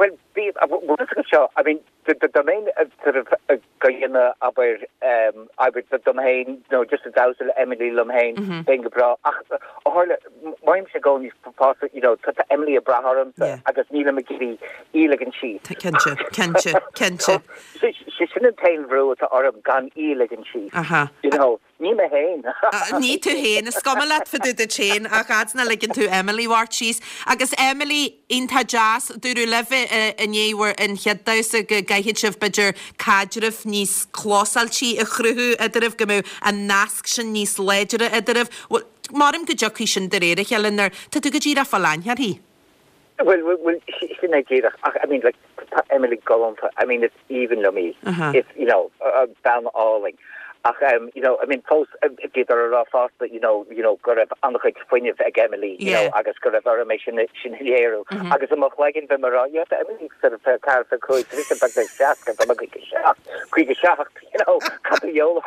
I mean, the main sort of Guyana aber the domain, just a dousel Emily Lumhain, Bengabra, Moim Shagoni, to Emily Abraham, I guess Neela McGiddy, Elegant Sheet. Kenche. She shouldn't tell Rue to Oram Gan Elegant Sheet. Nima Hain. Ní tú héin, scomalat for the chain, a gadsna legin to Emily Warchies. I guess Emily in Tajas, duru leve in ye were in Heddaus a gaihitchif bidger Kadrif nis Clossalchi a Khruhu ederiv gamu and Naskshin nis ledger ederiv. Well, Marim Gajakishin derere Helener, Tatugajira Falan, had he? Well, she's Nigeria. I mean, like Emily Gollum, I mean, it's even Lumi. It's, down alling. I mean, post get her off fast, but got a unlike funny of Emily, I guess got a very mission hero. I guess I'm like in Vimara, Emily sort of car for could listen back the shaft and I'm quick shaft, cut the yellow.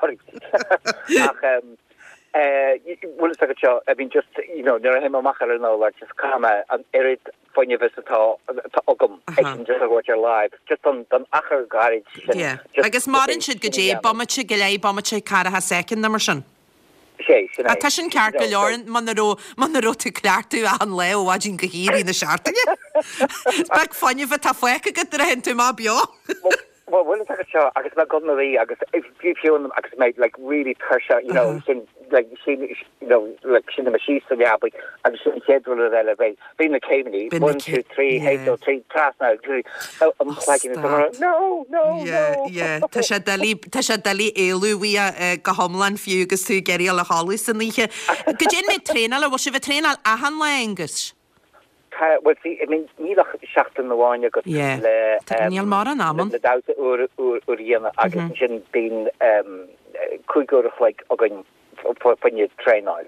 Well, it's like a show. I mean, just near him a macher and all that. Just come and erit funny visit to Ogum. Just watch your live. Just on acher garage. Yeah, I guess Martin should go jay. Bommache gelay, bommache cara has second number son. A tashin car galorn manaro to clark to an leo watching kahiri in the sharting. Back funny for tafueka get the hen to my bio. Well, it's like a show. I guess my God Marie. I guess if you feel them, I guess make like really Kershaw. Like she the machine so yeah, but I'm just schedule it elevate. Being the Kamini, 1, 2, 3, 8, 3, class now. I'm flagging it. No. Yeah. Tasha Dali elu we go homeland fugus to Gary ala Hollis and the Could you me trainer was she a trainer ahan langus? Well, see, I mean, Neil Shafton the one you got Neil Moran Amon. The doubt or Yana, I guess shouldn't been could go to like again when you train on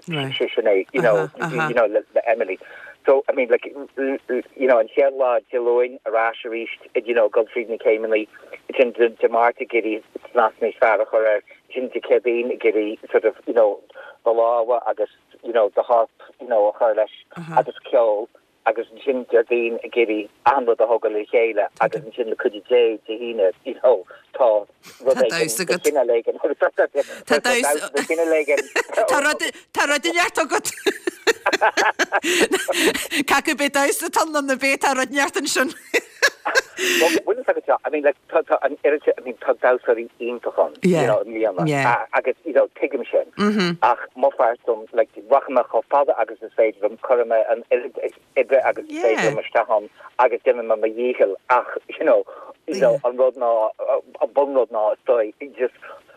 the Emily. So I mean, like and Shella, Jaloin, Arasharish, Godfried came in it's in the Marta Giddy, it's not me Farah or it's in the Kevin Giddy, sort of the law, I guess the hop, Harlash, I just killed. Agus Jim Jardine Giddy and with the Hoggle Shayla, agus Jim the Kuddy J, Jahina, tall, Rodakin, Legan, Taradinartogot Kakabetaus the ton on the beta Radnartenshun. Well, I mean, like, Tugdowsary Intocon, I guess, take him shin. Ach, Moffarsum, like, Wachmach of Father, I guess the stage of Kurma and I guess the stage of Mastahon, I guess Jim and Mayhil, ach, on road now, a bum road now, so just.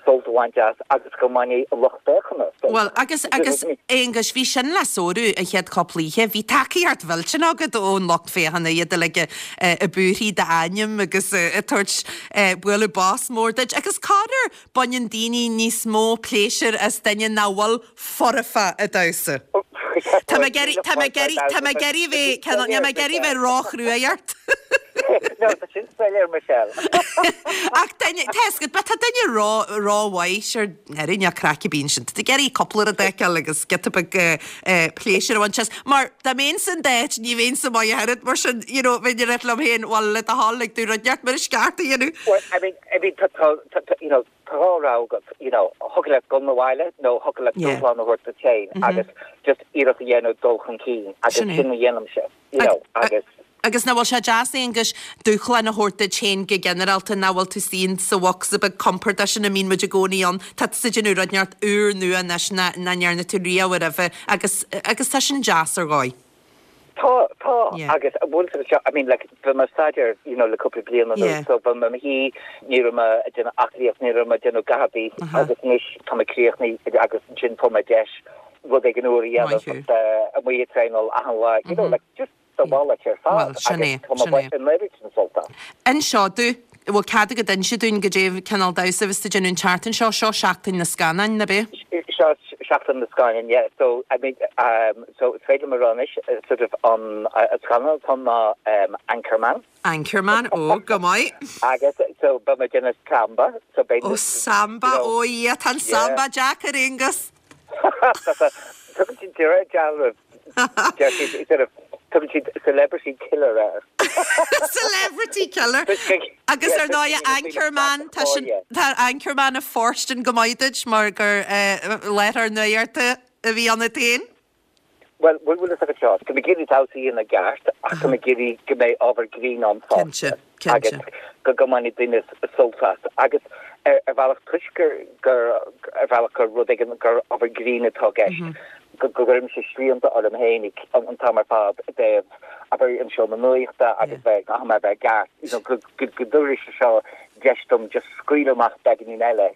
Well, agus English vi sin le sóú a head coplíthe hí takeíart bhilsin agad ón locht féhanna iad le a buí de aim agus a tuirt bhfuil bás mórdeid agus cáidir bain daoine níos mó pléisiir as daine náhfuil forfa a dasa. Tá me geri bheith ráchrú a dheart. No, sin spellir Michelle. Ach tesgad bet daine ráhhaid seir rinne craci bín sin. Tá geirí coppla a deil agus get pléisiir bhaintes. Mar da mé san déit ní bhén sa mai head mar sin bheidir réit am héin bháil le a hálaigh dú raneart mar scarta dhéanú. Well, I mean, Tará got, huglet gun while, no huglet on the word the chain. I guess just either the yeno dolchan keen. I just didn't yenum shit. I guess. Agus na bhil se jazz agus dúchla na hórta chain go generalta náhfuil tú sín sa wax a bag compar da sin na mín muidir gcónaíon tá sa genú radneart úr nua na nearna tú riamh agus tá sin jazz ar gáid. Tá agus bhil I mean like the massager le couple of blian so when he near ma den achliach near ma den gabi agus nis tam creachni agus gin for my dash wo they can ori a we train all like just the wall at your father En seo dú bhfuil cad go den si dún go déh canal da sa vista genún chartan seo seachtain na scanan na bé? Shackton the sky and so I mean so it's very maronish sort of on a channel from Anchorman go mai I guess so but my genus Samba so Samba tan Samba Jack Ringus sort of celebrity killer Celebrity killer agus ar náia Anchorman tá Anchorman a forstin gomaidid mar gur letar nuirta a bhí anna tain? Well, we'll take a shot. Can we get it out in a gart? Can we get it over green on top? Kencha. Go money din is so fast. I guess valach tusker valach rudigan over green at hogesh. Gogrim se slianta or am heinig an tamar fab de aber in show na nuichta agus ve na ma ve gas good durish show gestum just screen mas begging in elle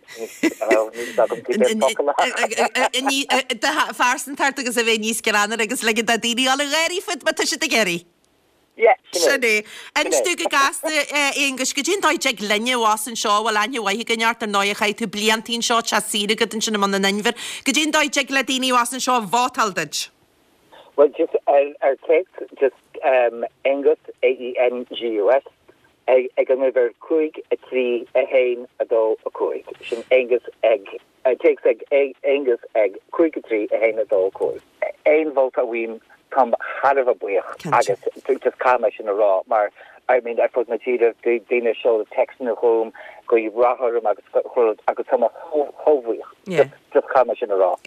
ni da farsen tart agus a ve níos geranna agus le da dini alle réri fit ma tuise de geri Sinné. En stu go gas English go dinn doid lenne was an seo bhil aine bhaith ganneart ar 9 chaid tú bliantín seo chasíre go den sinna man na nenver. Go dinn doid le daoine was an seo bhátaldaid. Well, just our text, just Angus, AENGUS, ag an over cuig a tree a hain a do a cuig. Sin Angus egg. Takes Angus egg, cuig a tree a hain a do a cuig. Ein volta ween come hard of a buich. I guess just calmish in a raw. Mar I mean, I thought Matilda Dina show the text in the home. Go you brought her I could some whole week. Just calmish in a raw.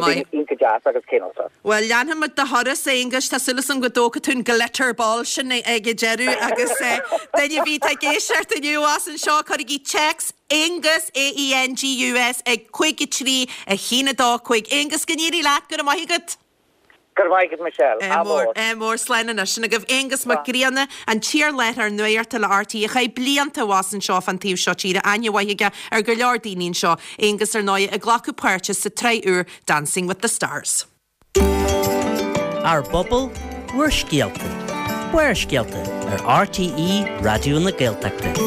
Well, Janham at the Horace English ta Sulisan go doka tún glitter ball sin ag jeru agus then you beat a gay shirt and you was and Shaw Corrigi checks Angus AENGUS ag quick tree a hina dog quick Angus ganiri lat go mai good. Carmichael Michelle. Mór slein na sinna goh Angus Macríanna an tír letar nuirta le RT a cha blianta was an seo fan tíh seo tíre aine ar go leor daoín seo Angus ar 9 a ghlacu purchase sa 3 uur Dancing with the Stars. Our bubble, we're skeelta. We're skeelta ar RTE Radio na Gaeltachta.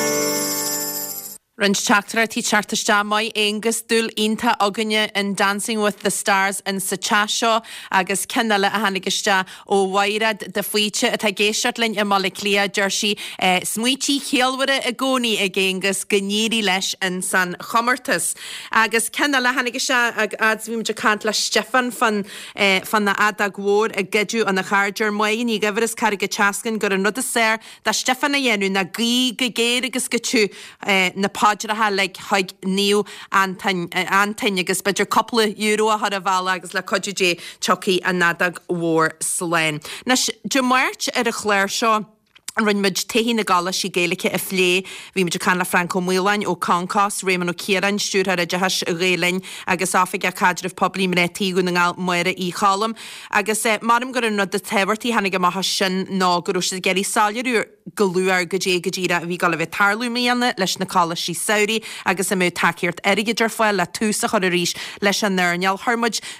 Rund chatara tí chartasta mai Angus dúil inta aganne in Dancing with the Stars in Sachasho agus kennala a hanigista ó wairad de fuite a tagéisiart linn I Malaclia Jersey smuiti chéalware a goni ag Angus gníri leis in San Chomartas agus kennala hanigista ag adsvim jacant le Stefan fan na adag wór a gedju an a charger mai ní gafras carige chascan gur an rud ser da Stefan a yenu na gí gegéir agus gachu na Padra like haig new antain agus beidir couple euro har a val agus le codjé choki a nadag war slein. Nas March ar a chléir seo an rinmid tahí na gala sí géalacha a phlé bhí muidir canla Franco Muilein ó Concás Raymond ó Ciaran stúr ar a dehas a rélein agus áfaig a cadrah poblí mretí go na ngáil muire í chalam agus marim gur an rud a tehairtí hanig go maitha sin ná gur ús geirí sáileú goúar go díra a bhí gal a bheith tarlú míanana leis na cala sí saoirí agus a mé takeíart aigidir foiil le túsa chu a ríis leis an nearneal harmuid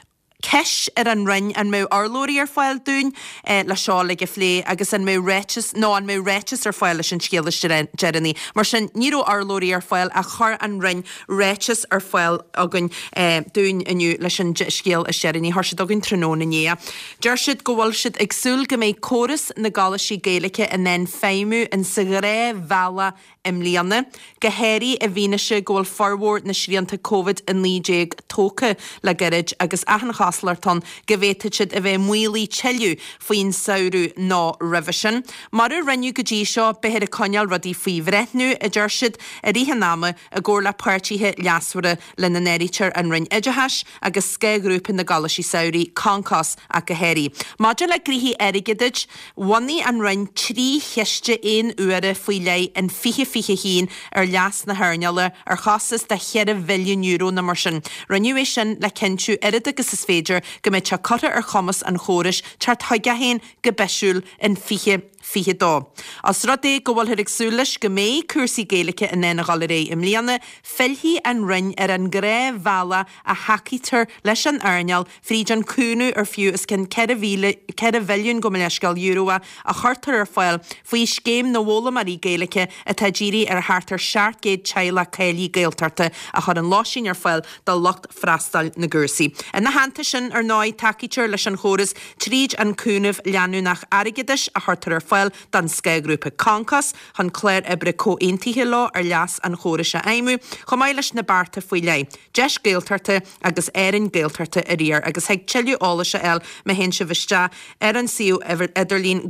ceis an rin an mó arlóí ar fáil dún le seála go phlé agus an mó réitis nó an mó réitis ar fáil leis an scéala Jeremy mar sin níró arlóí ar fáil a chur an rin réitis ar fáil agan dún iniu leis an scéal a Jeremy thar si agan tróna ní. Deir siad go bhfuil siad agsúil go méid córas na galaisí Gaeilge in then féimú in sa ré bhela im líana. Gohéirí a bhíneise go bhfuil forward na sríanta COVID in líéag tóca le garid agus achan chaslarton go bhhéite siad a bheith muoí teiliú faoin saoú ná revision. Mar a rinne go dtí seo behéad a coineal rudí faoi bhreithnú a deir siad a ríthe náma a ggóir le páirtíthe leasfuire le na néiritir an rin idehais agus scégrúpa na galaisí saoí Concas a gohéirí. Maidir le gríthaí aigeid, bhaí an rin trí cheiste éon uaire faoi lei in fiche hín ar leas na hairneala ar chasas de chead billiún euro na mar sin. Rinneéis sin le cinú irid agus is féidir go méid te cotta ar chomas an chóris teart thagahéin go beisiúil in fiche dá. As rudé go bhfuil agsúlais go méid cuasaí Gaeilge in éna galaré im líana, fillhí an rin ar an gré bhela a hacitar leis an airneal fríd an cúnú ar fiú is cin cead bhilliún go leiscail euro a chartar ar fáil faoi scéim na bhla marí Gaeilge a tadírí ar hátar 700 teile céilí Gaeltarta a chur an láisín ar fáil dá locht freastal na gúsaí. In na hananta sin ar 9 tacitar leis an chóras tríd an cúnamh leanú nach aigeis a chartar ar fáil dan scégrúpa Concas, han Claire Ebre co-aontaithe lá ar leas an chóris a aimú, chomáid leis na barta faoi lei. Deis Gaeltarta agus éireann Gaeltarta a riar agus heag teiliú álaise eil me hen se bhiste ar an siú idirlín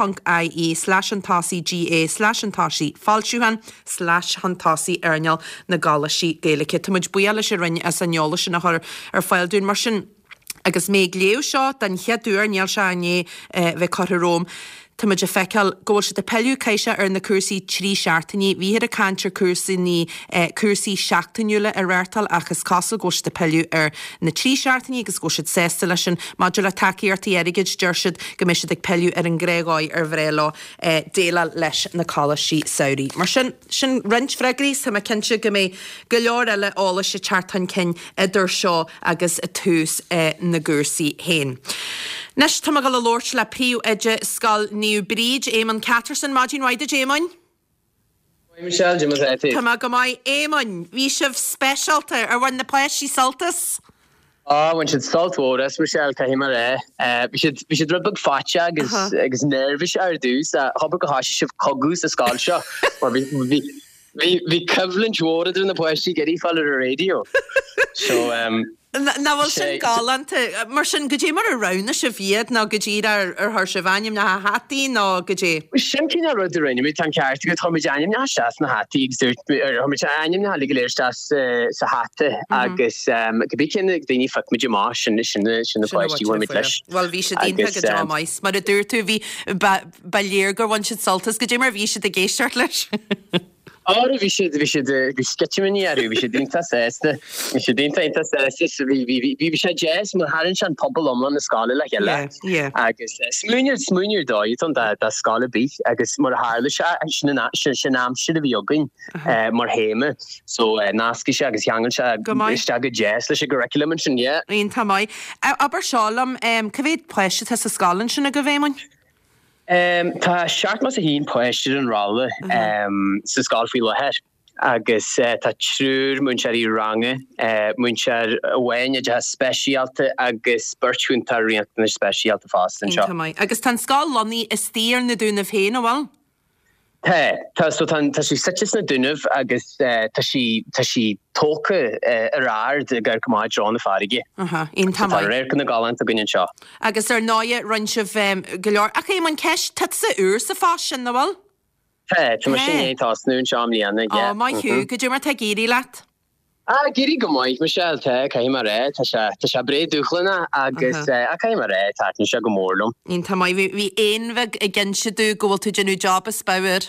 gov.ie/antásaí GA/antásaí falsiúhan/hantásaí airneal na galaisí Gaeilge. Táid buala sé rinne as an neola sin ar fáil dún mar sin agus méid léo seo den cheadúir neal se ané bheith Corróm. Táid a feiceal ggóil se de peú caiise ar na cuasaí trí seaartaní, bhíad a cantir cuasaí cuasaí seachtainúla a réirtal agus casal ggóil de peú ar na trí seaartaní agus ggóisiid sésta lei sin maidir le takeíartaí aigeid deirsiid go méisiid ag peú ar an gréáid ar bhrélá déile leis na calaisí saoí. Mar sin rint freigrís tá cinse go mé go leor eile ála sé tearttain cin idir seo agus a túús na gúsaí héin. Nes tá go le Lord le príú ide scal New Bridge, Éman Catterson, Magin Waide Éman. Michelle, Jim Tá go mai Éman, bhí sibh specialta ar bhain na pleisí saltas. When she'd salt water, Michelle Kahimare, we should rub big fatcha agus nervous are do so hobby go hash of cogus a sculpture or we covenant water in the poetry getty follow the radio. So Na bhfuil sin gáanta mar sin go dtí mar a rana se bhíad ná go dtí ar th se bhaim na hatí ná go dtí. Sin cin a rud rinne mit an ceart go thoid aim na seas na hatí mit aim na halig léir sa hatte agus go bí cin daoine fa mu má sin na fáistí bhfuil mit leis. Well bhí sé dínta go dámáis, mar a dúir tú bhí bailléir gur bhain siad saltas go dtí mar bhí siad a géisteart leis. Vi should sketchmini aru vi should dinta sesta vi should dinta sesta vi should jazz ma harin shan pobl on the skala like yeah agus smunir da you ton da skala bi agus mar harle shanam should be yogin mar heme so naski agus yangan stag jazz le curriculum shin yeah in tamai aber shalom kaved pleasure has a skalan shin a goveman. Tá seart mas a hín poistir an rála sa sáil fí lehead agus tá trúr muintear í range muintear bhhain a speisialta agus burtúnta riantna speisialta fástan seo. Agus tá sáil loní is tíar na dúnamh héin bhil? Tá sí suchas na dúnamh agus tá sí tóca ar de gur go máid rán na farige. In tamai. Tá réir na galant a gine seo. Agus ar náide runnseh go leor. Ac man ceis tá sa úr sa fásin na bhil? Tá mar sin tá snún seám líanana. Á, mai hiú, go dúr mar te géirí leat? Géirí go maiid Michelle cai mar ré tá se bréad dúchlanna agus cai mar ré tá se go mórlumm. In tamai bhí éonmheh i gginse dú go bhfuil tú genú job a spáir.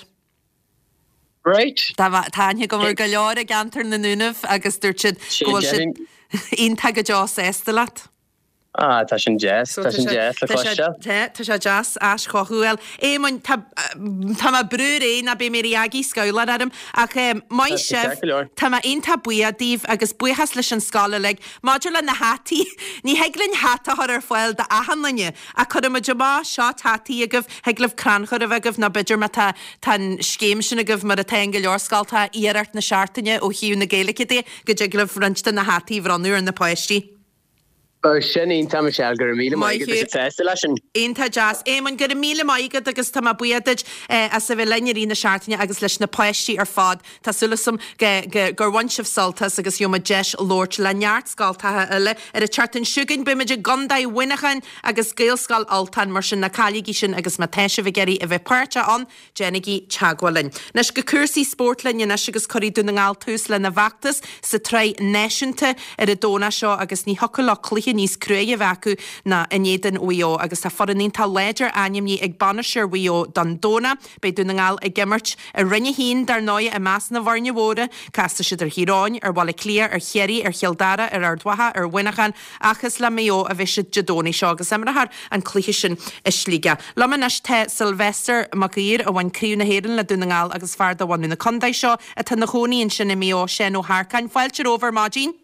Right. Táine go mar go leor a gantar na núnamh agus dúirtid ghfuil si on tag a jás ésta leat. Tá sin jazz le Tá sé jazz as chohuail. Éman tá brúr é na be mé agé scoile am ach mai sef tá inta buadíh agus buchas leis an scala le Maidir le na hatí ní heglinn hata ar foiil de ahanlanne a chu ma jobá seo hatí a goh heglah cranchar a bheith na bidir me tan scéim sin a goh mar a te go leorscalta íart na seaartainine ó hiú na géalaché go d glah runsta na hatí ranú an na poisttí. Sin ínta se gur míle festa lei sin. Ínta jazz éman gur míle maigad agus tá buiad a sa bheith lenne í na seaartainine agus leis na poisttí ar fád Tá sulasam gur bhaintsih saltas agus jo deis Lord le neart scaltathe eile ar a chartan siúgan bimiidir gandaid winachan agus géalscal altan mar sin na cailigí sin agus ma teise bh geirí a bheith páirte an Jennigí teagháilin. Nes go cuasaí sportlinne nes agus choí dúna ngáil tús le na bhaachtas sa trí neisiúnta ar a dóna seo agus ní hocail clí níos cruúige bhecu na inéan uo agus tá foranín tá léidir aim ní ag banisir uo don dóna be dúna ngáil ag gimmert a rinne hín dar 9 a meas na bharne bhóra casta si ar hiráin ar bhla clia ar chéirí ar chealdara ar ardwatha ar winachan achas le méo a bheit si jadóní seo agus samrahar an clíe sin is slíige. Laman nas te Sylvester Macír a bhain críú na héan le dúna ngáil agus fear do bhainú na condaid seo a tan na choníín sin na méo sin ó Harcain foiilte over Mágin.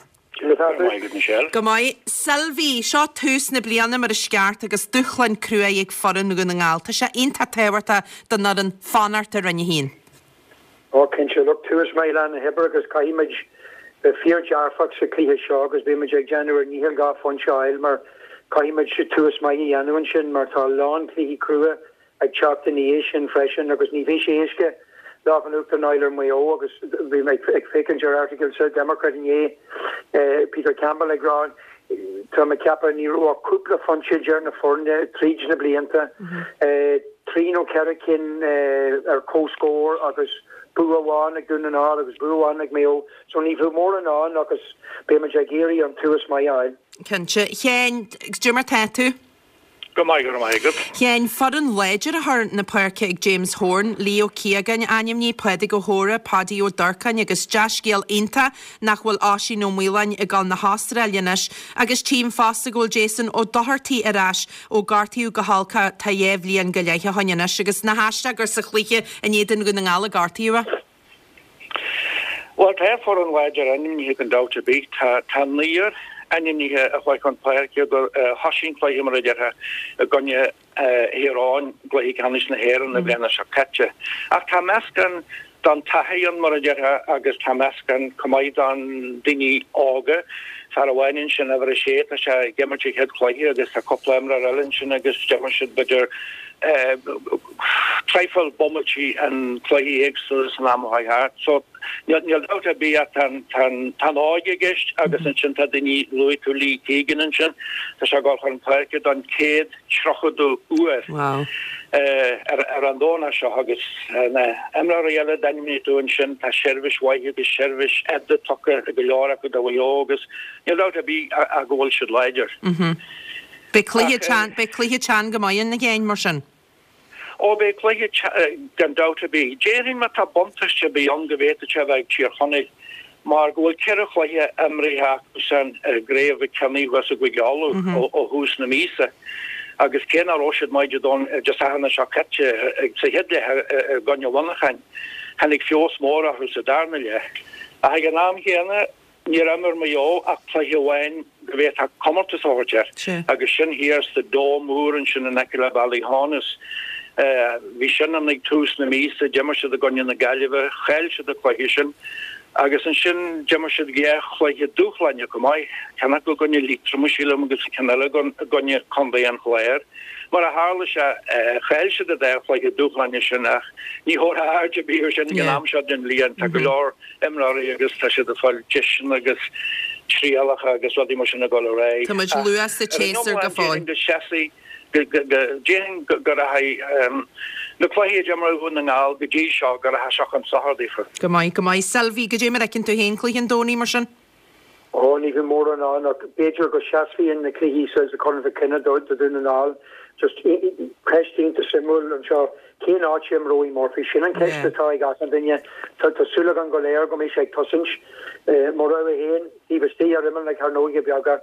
Go mai Sylvie seo tús na blianana mar a sceart agus duchlein cruúa ag foran go na ngáil Tá sé inta tehairta don nar an fanart a rinne hín. Cin se look tús mé le na hebar agus caiimiid be fear dearfach sa clíthe seo agus bíimiid ag Januar níhil gá fan seáil mar caiimiid se tús mai dhéanúin sin mar tá lán clíhí cruúa ag teachta níos sin freisin agus ní bhí sé éisce an Upton Eiler Mayo agus we make fake your article so Democrat in Peter Campbell agron to Kappa Nero couple function journey for reasonably into Trino Kerrikin co-score agus Buawan ag dun an agus Buawan ag Mayo so ní more an agus Bema Jagiri on Tuas my eye. Kense chen Jimmer tattoo. Chéin fod an léidir a th na puirce ag James Horn, Leo Keegan aim ní peidig go hóra padí ó Durcan agus deascéal inta nach bhfuil áisí nó mílainn i gáil na Australianis agus tím fásta ggóil Jason ó dohartí arás ó gartíú go hálca tá dhéhlíonn go leithe hanenis agus na háiste gur sa chluiche a néan go na ngála gartíúa. Well, tá for an léidir anim ní an dáta bí tá níor Animnithe a bhaid an páirce gur hasín chléigh mar deartha a gonne Hiráin gléigh hanis na héan na bhena se caite. Ach tá meascan don tahaíon mar deartha agus tá meascan cumáid an daoine ága far a bhhainn sin a bhar sé a se gemmartí head chléigh agus a coppla ar eilinn sin agus gemar siad beidir trifle bommeltí an chléigh éagsúlas an amhaid so Níl dáta bí tan áige gist agus an sin tá daoine luú lí cégan an sin tá se gáil chu an páirce don céad trochadú uair ar an dóna seo agus imra réile daimnéún sin tá seirbhis waithe agus seirbhis ebda tucha a go leora go do bhfuil agus níl dáta bí a ghfuil siad leidir. Be clíthe tean go maion na ggéin mar sin. Be léige gan dáta bí. Jéirn me tá bontaiste bí angavéta se bheith tíar chonig mar gohfuil ceirech leithe imrithe san gréibh ceníh was a gcuigeáú ó hús na mísa. agus céan aróisiid maidide don just hanna se caite ag sa headle gonne bhannachain hanig fios mór a hu sa darna le. A ha gan náam chéanna ní amar maó ach léithe bhhain go bhéit ha commartas áirte agus sin hir sa dó múr an sin na necile Ballyhánas. Vi sin am nig tús na mísa gemmer se a gonne na galibh cheil se a chléisisin agus an sin gemmer se ge chléige dúchleine go mai cena go gonne lítramusíle agus cenne gonne condé an chléir mar a hále se cheil se a d chléige dúchleine sinach ní hó airte bí sin gan am se den líon tá go leir imráí agus tá se a fáil tisin agus tríalacha agus wat mar sin a go ré. Tá muid luas a chaser go fáin. Jane got a na chléige jamar bhn an gáil go dtí seo gur a seach an sahardífa. Go mai Sylvie go dé mar ecinn tú héin clíonn dóní mar sin? Ní bhí mór an Beiidir go seaasfiíon na clíhí sa chun bh cinenne dóid a dún an áil just creistínta simú an seo cén áim roií mór fi sin an ceistetá gas an duine tásúla an go léir go mé sé tosint mar ra héin hí bhtí a rimmen le th nóige beaga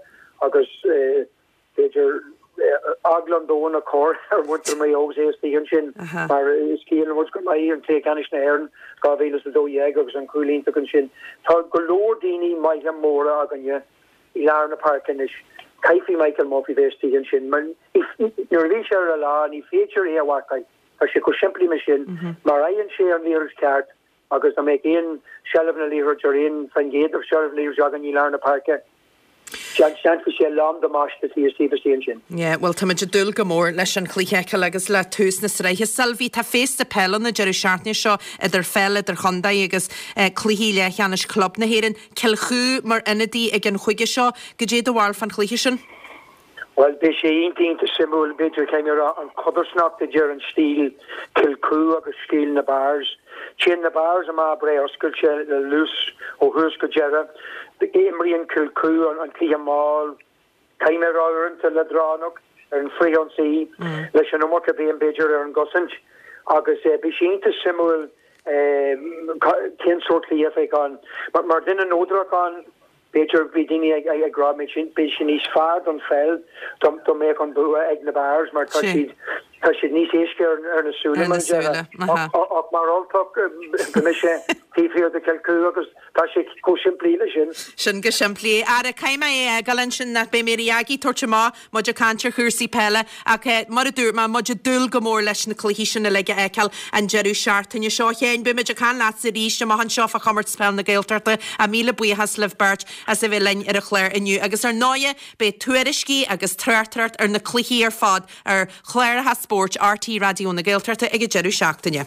agus beidir aglan dóna cór ar mutar mé ós éíon sin mar cían mu go mai an té canis na airan gavélas a dóhéag agus an cúlínta an sin. Tá go lórdíní mai an móra agannne I lá na parkin is caiifi Michael Murphy vestíon sin man nuair ví sé a lá ní féidir éhacha a se go siimplí me sin mar aon sé an líir ceart agus a mé éon sellh na líir joíon fan géad of sellh líir agan ní lá na parke. sé lá de máiste sin. Well tá dul gomór leis an chlíhéice agus le túsna réithe salví tá fésta pellan na Jerry Shartne seo idir fell idir chunda agus clíhíile cheannis club na héan cilchú mar inadí ag an chuige seo go dé dohil fan chlíhi sin? Well be sé intínta simú beidir céimar an codarsnach de dear an stíl cilcú agus stíl na bars. Sin na bars am má bre oscail le lús ó thuús go dearra. De éimríon cilcú an clí máil caiimar áanta le dránach ar an fríonsaí leis an nómach a bhíon beidir ar an gosint agus be sínta simú cén sort lí fé gan mar duine nódrach an beidir bhídíine ag grá sin be sin níos fad an fel do mé an bua ag na bars mar tá siad níos éisce ar nasúla ach mar altach go sé tífiir de cilcú agus tá sé go siimplí le sin. Sin go siimplí ar a caiime galan sin na be méirí tuirte má muid a cantir chusaí pelle ach mar a dúr má muid a dul gomór leis na clíhí sinna leige eiceil an Jerry Shartne seo chéin be muid a can lá sa rí sem an seo a chumart spell na Gaeltarta a míle buchas leh bert as a bheith lein ar a chléir inniu agus ar 9 be tuairiscí agus trartart ar na clíhí ar fad ar chléir a sport RT Radio na Gaeltarta ag Jerry Shartne.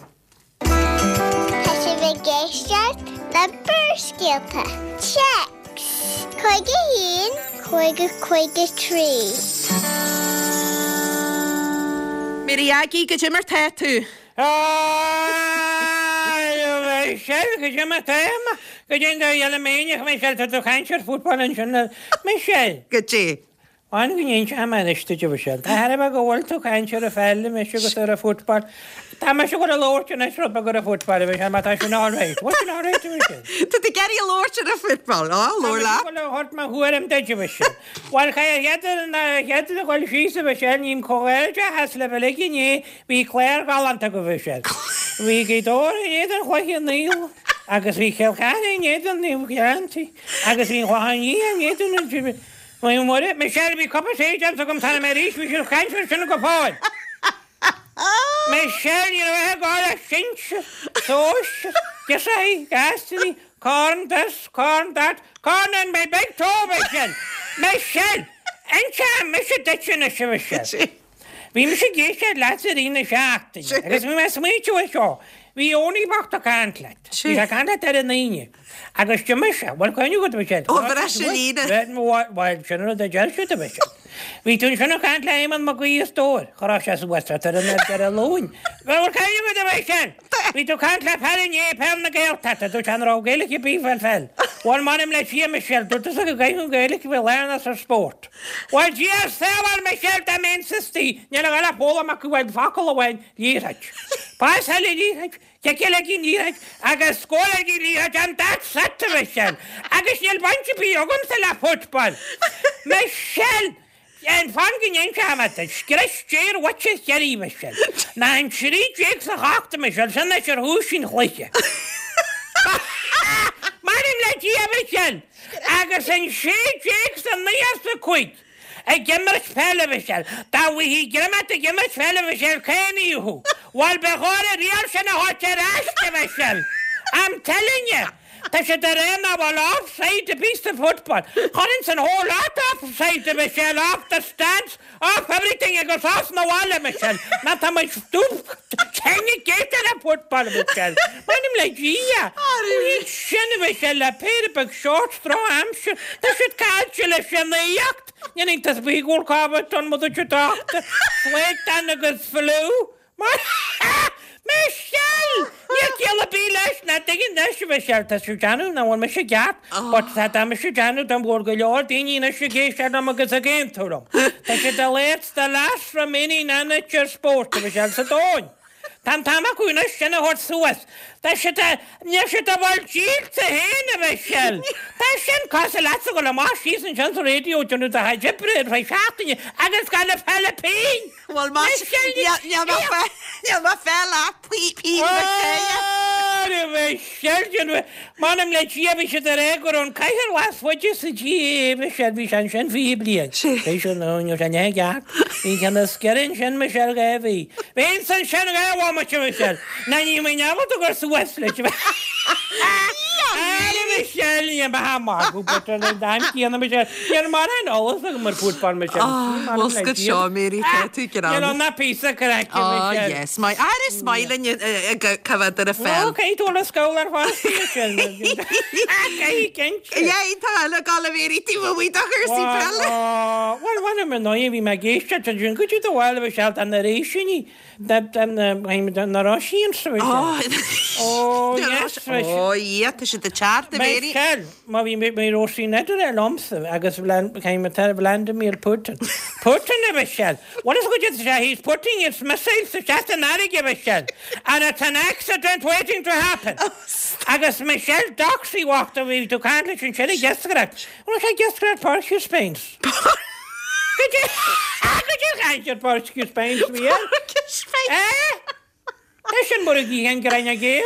Geistart na burscéalta. Checks. Coige hín, coige trí. Miriagi go Jimmer tú. Michelle, go Jimmer téma. Go dén do Yalaméniach Michelle tá chaintir fútbal an sin Michelle. Go dé. An gníon am eiste Michelle. Tá har go bhil tú chaintir a fellile me go ar a fútbal. Tá me go a lóirte na sro go a fútbal bheit má tá sin áréit. What an áréit Michelle? Tá geí lóirte a fútbal Lorla. hort ma huairm deide Michelle. Bhil cha head a bhil sísa Michelle ním choirte has le bheith gné bhí Claire galanta go Michelle. Bhí gédóir éiad an chuiche níl agus bhí cheilchaí éiad an níl geantí agus bhí chuhaí an éiad an Jimmy. Móré Michelle bhí copa séidir a gom tanna mééis bhí sin chaintir sinna go fáil. Michelle you got a cinch, sauce, Jessai, Gastini, corn this, corn that, corn and my big toe, Michelle. Michelle, and Cham, Michelle Ditchin, Michelle. We must get that lads in the shaft. Because we must meet you a show. We only walked a cantlet. We can't let that in the I guess you Michelle. What can you go to Michelle? Oh, but actually, why, General, the judge should have Michelle. We do not can't lay on McGuire's door. Horashas Westwater and not get alone. Well, what can you with the Michelle? We do can't let her in ye, Pam the Gale Tata, to Chandra Gaelic beef and fell. One man him let you, Michelle, to the guy who Gaelic will learn us a sport. Well, yes, several Michelle, the main sister, you know, I'll pull a McGuire Fockle away, Yirach. Pass Helly Yirach. Jekelegi Yirach, Agus Skolegi Yirach, and that's set to Michelle. Agus Yel Bunchipy, you're going to la football. Michelle! En fangin een kamer, skres chair watches Jerry Michelle. Na een schrie Jakes a hakte Michelle, zijn dat je hoes in glitje. Maar hem let je Michelle. Agus een schrie Jakes en de eerste kwijt. Ik gimmer spelen Michelle. Dat we hier gimmer te gimmer spelen Michelle, ken je hoe. Wal begonnen real zijn hot je raste Michelle. I'm telling you. Dat je de rena wel offside the piece of football. Collins a whole lot offside Michelle, off the stands, off everything. It goes off the wall, Michelle. Not how much stoop. Can you get to the football, Michelle? Man, I'm like, yeah. We shouldn't Michelle, a pair of big short straw Hampshire. That should catch you, in the yacht. You need to speak all covered on what you talked. Sweat and a good flu. Michelle! You kill a bee last night, taking this, Michelle. That's your channel, no one, Mr. Gap. But that I'm Mr. Channel, don't work your thing in a shigation, I'm again to them. That's the last from any amateur sport, Michelle Sadone. Tá tamachúna sinna hort suas. Tá si bhil dílte héna bheith sell. Tá sin cos leasa go le má síos an sean réo dúna a haidibreid fai seaachtaine agus gan na Philippín. Well má fel a pí bheith seilú Manam le tíabh se a régur an caiir was foiide sa díh sé bhí an sin fhí blian. Éis nó an éigeach hí cheanna sceann sin me se gahí. Bhén san sin gahhaime se na ní mé neamh gur sa Westleid. Michelle ba mar daim cíanana me ar mar an álas a mar pútá me se. Bhscad seo méí tú an na písa correct. Yes, mai ar is smailin cyfad ar y fel. Ok, tú na scoil ar fáil tá le gal féí tí bhí a chusí fel. Well bhana me nó bhí me géiste a dún go tú bhil bh sealt an na réisiní narásíon sa Tá si de teart a féí. Má bhí mé róí neidir ar lomsa agus blenda mí Putin. Putin a bheith sell. What is good to he's putting his missiles to just an arige bheith sell. And it's an accident waiting to happen. Agus Michelle Doxy walked away to Candlish and Shelly Gestgrat. Well, I Gestgrat Porsche Spains. Could you can't your Porsche Spains, me? That's what you can get in a game.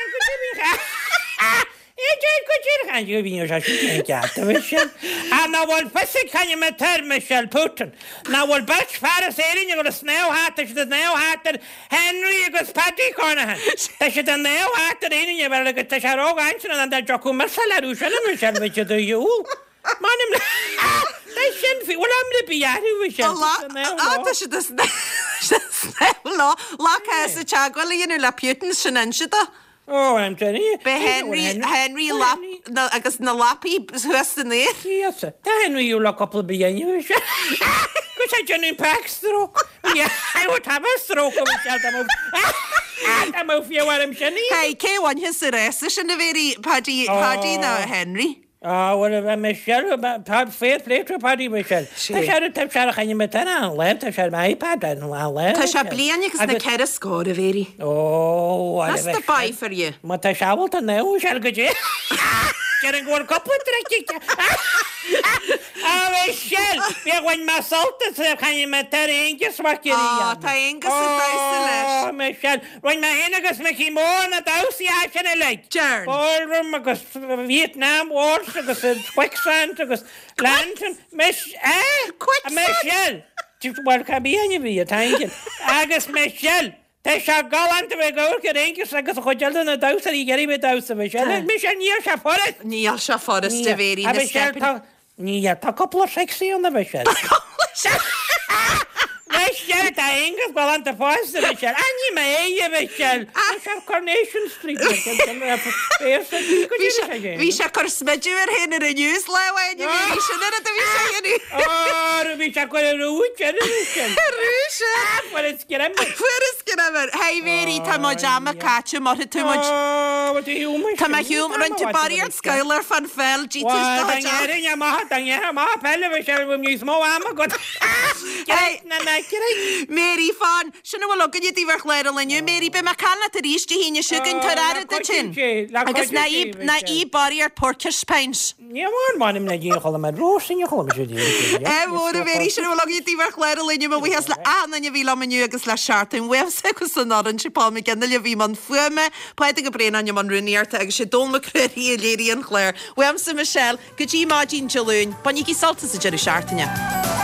Na bhil fisi chaine me tar Michelle Putin. Na bhil bet fearras éirin go a snéhátar si a snéhátar Henry agus Paddy Carnahan. Tá si an néhátar éirin bhil agus tá se rógáinsin an deú mar salú se Michelle bit do dú. Manim le sin fi bhil am le bíarú Michelle. Tá si lá sa teagháil dhéanú le Putin sin an si da. Oh, I'm telling you. Be Henry lap agus na lapi huasta néir? Yes, tá Henry you lock up be you. Cos I done in pack stroke. Yeah, I would have a stroke of myself. I'm off you what I'm saying. Hey, K1 his arrest sin a very Paddy na Henry. Well, Michelle, fair play to Paddy Michelle. Tá se tá se chaine me tan an le tá se iPad an le. Tá se blian agus na ceir a scór a bhéri. That's the buy for you. Ma tá seáil a neu se go dé. Ger an ggóir coppla Michelle, bhíhain má soltas a chaine me tar ingus maci. Tá ingus a daiste leis. Michelle, roiin me héanagus me cí mór na dasaí á sin le. Jern. Ballroom agus Vietnam Wars agus quicksand agus lantern. Michelle, well ca bíana bhí a taingin. Agus Michelle, tá se galanta bheith gáir go réingus agus a chuidealta na dasa í geirí bheith dasa Michelle. Michelle, níl se forest. Níl se forest a bhérí na stepin. Níl tá coppla sexy an na Michelle. Michelle, tá ingus galanta fásta Michelle. Ani me éie Michelle. Se Coronation Street. Bhí se chur smidú ar hen ar a news lehain bhí sin a bhí sé bhí se chuir rúte Rúse? Fuaris cinamar. Hei bhérí tá má deama cáte mar tú Tá má hiúm run tú barí ar scoilar fan fel dí tú má pelle bh se bh níos mó ama go Mary fan sinna bhfuil gan dtí bhar chléir leniu Mary be me canna a ríiste híine siúgann tar air a tin. Agus na í barí ar Porcher Spains. Ní bhar manim na dí chola mar rósin chola sé dí. Bhór a bhérí sinna bhil dtí bhar chléir leniu bh bhíhas le anna bhí lemaniu agus le seaartin webh se go san an sipá me gan le bhí man fuime Paide go bréna an man runníarta agus sé dónma cruirí a léiríon chléir. Wem sa Michelle go dtí má dín Jolún, Baní í saltas a deidir seaartaine.